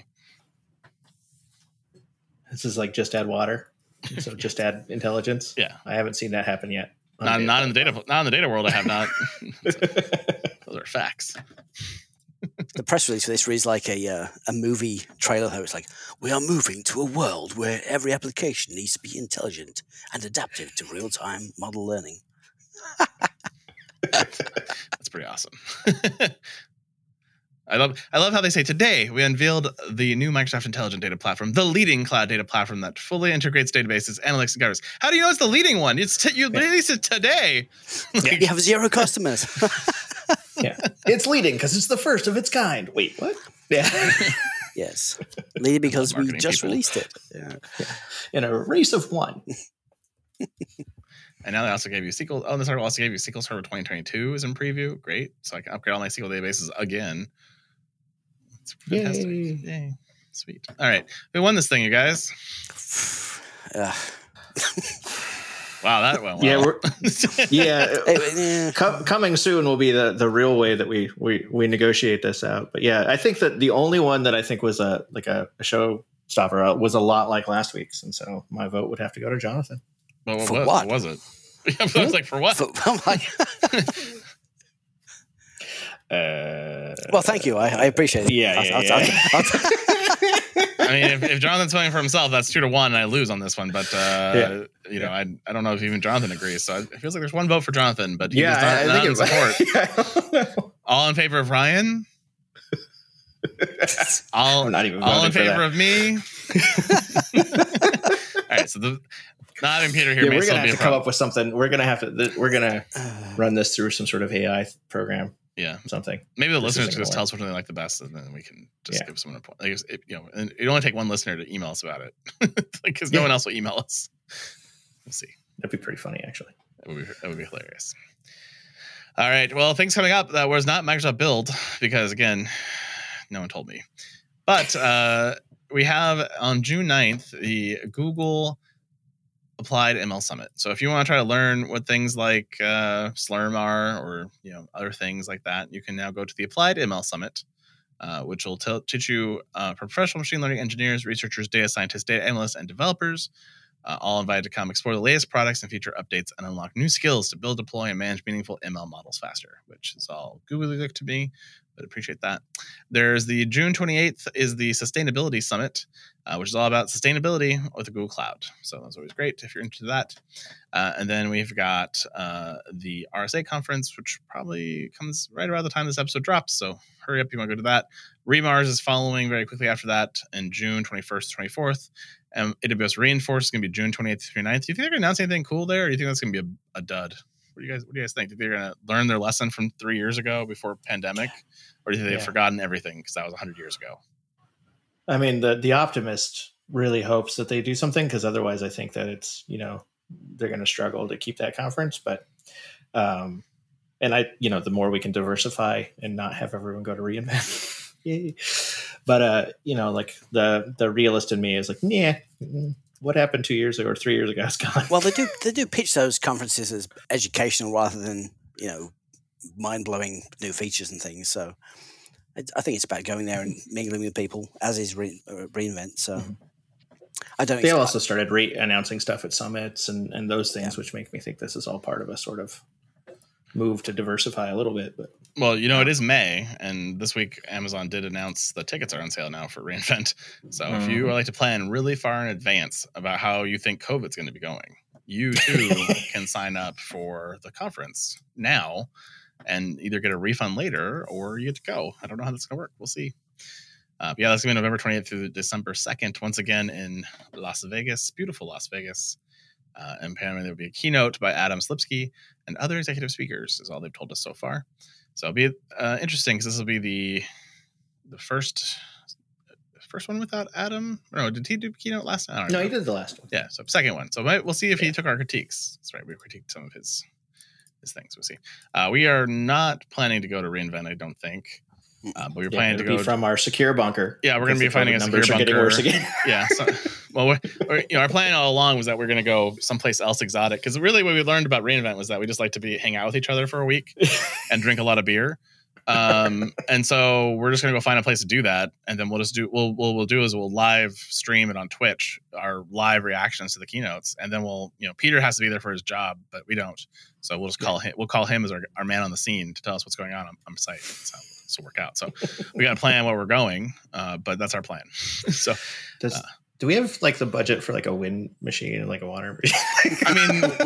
Speaker 4: This is like just add water. So just add intelligence.
Speaker 2: Yeah,
Speaker 4: I haven't seen that happen yet. on
Speaker 2: not
Speaker 4: data
Speaker 2: not in the data
Speaker 4: platform.
Speaker 2: not in the data world. I have not. Those are facts.
Speaker 1: The press release for this reads like a uh, a movie trailer. Though it's like, we are moving to a world where every application needs to be intelligent and adaptive to real time model learning.
Speaker 2: That's pretty awesome. I love I love how they say today we unveiled the new Microsoft Intelligent Data Platform, the leading cloud data platform that fully integrates databases, analytics, and governance. How do you know it's the leading one? It's t- you released it today. Like,
Speaker 1: You have zero customers.
Speaker 4: Yeah. It's leading because it's the first of its kind. Wait, what? Yeah.
Speaker 1: Yes, leading because we
Speaker 2: marketing
Speaker 1: just
Speaker 2: people.
Speaker 1: released it. Yeah.
Speaker 4: In a race of one.
Speaker 2: And now they also gave you S Q L. Oh, this article also gave you S Q L Server twenty twenty-two is in preview. Great. So I can upgrade all my S Q L databases again. It's fantastic.
Speaker 4: Yay.
Speaker 2: Yay. Sweet. All right. We won this thing, you guys.
Speaker 1: Uh,
Speaker 2: Wow, that went well.
Speaker 4: Yeah, we're, yeah.
Speaker 1: eh,
Speaker 4: Com- coming soon will be the, the real way that we, we we negotiate this out. But yeah, I think that the only one that I think was a like a, a showstopper uh, was a lot like last week's, and so my vote would have to go to Jonathan.
Speaker 2: Well, what,
Speaker 1: For
Speaker 2: was,
Speaker 1: what?
Speaker 2: what was it? I was like, for what?
Speaker 1: for- I'm like,
Speaker 4: Uh,
Speaker 1: well, thank you. I, I appreciate it.
Speaker 4: Yeah,
Speaker 1: I'll-
Speaker 4: yeah,
Speaker 1: I'll-
Speaker 4: yeah.
Speaker 1: I'll- I'll-
Speaker 2: I mean, if, if Jonathan's voting for himself, that's two to one, and I lose on this one. But uh,
Speaker 4: Yeah.
Speaker 2: you know, I I don't know if even Jonathan agrees. So it feels like there's one vote for Jonathan, but he
Speaker 4: yeah,
Speaker 2: does not,
Speaker 4: I, I
Speaker 2: not in
Speaker 4: think it
Speaker 2: support.
Speaker 4: I don't know.
Speaker 2: All in favor of Ryan? All,
Speaker 4: I'm not even
Speaker 2: all in
Speaker 4: voting for
Speaker 2: favor
Speaker 4: that.
Speaker 2: of me? All right, so the not having Peter here
Speaker 4: Yeah,
Speaker 2: may
Speaker 4: we're
Speaker 2: still
Speaker 4: gonna
Speaker 2: be
Speaker 4: have
Speaker 2: a
Speaker 4: to come
Speaker 2: problem.
Speaker 4: up with something. We're gonna have to. th- We're gonna
Speaker 1: Uh,
Speaker 4: run this through some sort of A I program,
Speaker 2: Yeah,
Speaker 4: something.
Speaker 2: maybe the
Speaker 4: This
Speaker 2: listeners
Speaker 4: isn't
Speaker 2: can just
Speaker 4: gonna
Speaker 2: tell us which one they like the best, and then we can just
Speaker 4: Yeah.
Speaker 2: give someone a point. Like, it, you know, and it only take one listener to email us about it, because no
Speaker 4: Yeah.
Speaker 2: one else will email us. We'll see.
Speaker 4: That'd be pretty funny, actually.
Speaker 2: That would be that would be hilarious. All right. Well, things coming up that was not Microsoft Build because again, no one told me. But uh, we have on June ninth the Google Applied M L Summit. So if you want to try to learn what things like uh, Slurm are or you know other things like that, you can now go to the Applied M L Summit, uh, which will t- teach you uh, professional machine learning engineers, researchers, data scientists, data analysts, and developers. Uh, all invited to come explore the latest products and feature updates and unlock new skills to build, deploy, and manage meaningful M L models faster, which is all googly look to me, but appreciate that. There's the June twenty-eighth is the Sustainability Summit, uh, which is all about sustainability with the Google Cloud. So that's always great if you're into that. Uh, and then we've got uh, the R S A conference, which probably comes right around the time this episode drops. So hurry up, you want to go to that. Remars is following very quickly after that in June twenty-first, twenty-fourth. Um, A W S Reinforce is going to be June twenty-eighth, twenty-ninth. Do you think they're going to announce anything cool there, or do you think that's going to be a, a dud? What do you guys What do you guys think? Do you think they're going to learn their lesson from three years ago before pandemic, or do you think they've
Speaker 4: Yeah.
Speaker 2: forgotten everything because that was one hundred years ago?
Speaker 4: I mean, the the optimist really hopes that they do something because otherwise, I think that it's you know they're going to struggle to keep that conference. But um, and I, you know, the more we can diversify and not have everyone go to reInvent. Yay. But, uh, you know, like the, the realist in me is like, yeah, what happened two years ago or three years ago is gone.
Speaker 1: Well, they do, they do pitch those conferences as educational rather than, you know, mind-blowing new features and things. So I, I think it's about going there and mingling with people, as is re, uh, reInvent. So mm-hmm. I don't.
Speaker 4: They also started re-announcing stuff at summits and, and those things, yeah. which make me think this is all part of a sort of move to diversify a little bit. But
Speaker 2: well, you know, it is May, and this week Amazon did announce the tickets are on sale now for reInvent. So mm. if you would like to plan really far in advance about how you think COVID's going to be going, you too can sign up for the conference now and either get a refund later or you get to go. I don't know how that's going to work. We'll see. Uh, yeah, that's going to be November twentieth through December second, once again in Las Vegas, beautiful Las Vegas. Uh, and apparently there will be a keynote by Adam Slipsky and other executive speakers, is all they've told us so far. So it'll be uh, interesting because this will be the the first first one without Adam. No, did he do keynote last time?
Speaker 4: No, know. He did the last one.
Speaker 2: Yeah, so second one. So we'll see if yeah. he took our critiques. That's right, we critiqued some of his his things. We'll see. Uh, we are not planning to go to reInvent, I don't think. Uh, but we're yeah, planning to go
Speaker 4: be from our secure bunker.
Speaker 2: Yeah, we're going to be finding a secure bunker. Getting worse again. yeah. So, well, we're, we're, you know, our plan all along was that we're going to go someplace else exotic, because really what we learned about reInvent was that we just like to be hang out with each other for a week and drink a lot of beer. Um, and so we're just going to go find a place to do that, and then we'll just do. We'll what we'll do is we'll live stream it on Twitch, our live reactions to the keynotes, and then we'll you know Peter has to be there for his job, but we don't. So we'll just call yeah. him. We'll call him as our, our man on the scene to tell us what's going on on, on site. So. To work out, so we got to plan where we're going, uh, but that's our plan. so,
Speaker 4: Does, uh, do we have like the budget for like a wind machine and like a water machine?
Speaker 2: I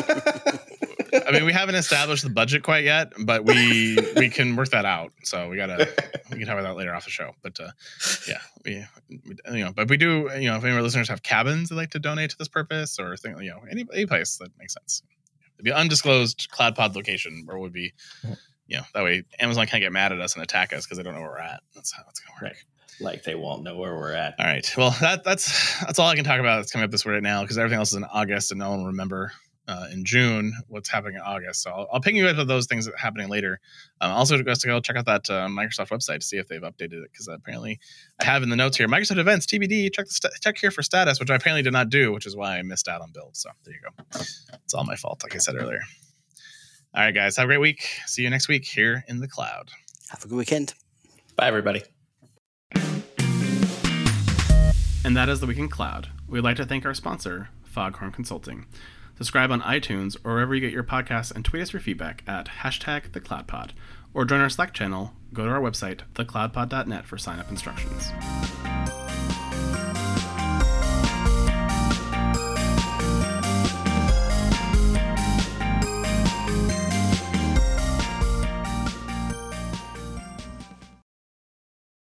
Speaker 2: mean, I mean, we haven't established the budget quite yet, but we we can work that out. So we gotta we can talk about that later off the show. But uh, yeah, we, we you know, but we do you know if any of our listeners have cabins that like to donate to this purpose or thing, you know, any any place that makes sense. It'd be an undisclosed CloudPod location where it would be. You know, that way Amazon can't get mad at us and attack us because they don't know where we're at. That's how it's going to work.
Speaker 4: Right. Like they won't know where we're at.
Speaker 2: All right. Well, that that's that's all I can talk about that's coming up this right now, because everything else is in August and no one will remember uh, in June what's happening in August. So I'll, I'll ping you up with those things that are happening later. Um, also, just to go check out that uh, Microsoft website to see if they've updated it, because apparently I have in the notes here Microsoft events T B D. Check the st- check here for status, which I apparently did not do, which is why I missed out on build. So there you go. It's all my fault, like I said earlier. All right, guys. Have a great week. See you next week here in the cloud.
Speaker 1: Have a good weekend.
Speaker 4: Bye, everybody.
Speaker 2: And that is the Week in Cloud. We'd like to thank our sponsor, Foghorn Consulting. Subscribe on iTunes or wherever you get your podcasts, and tweet us your feedback at hashtag TheCloudPod. Or join our Slack channel. Go to our website, the cloud pod dot net, for sign-up instructions.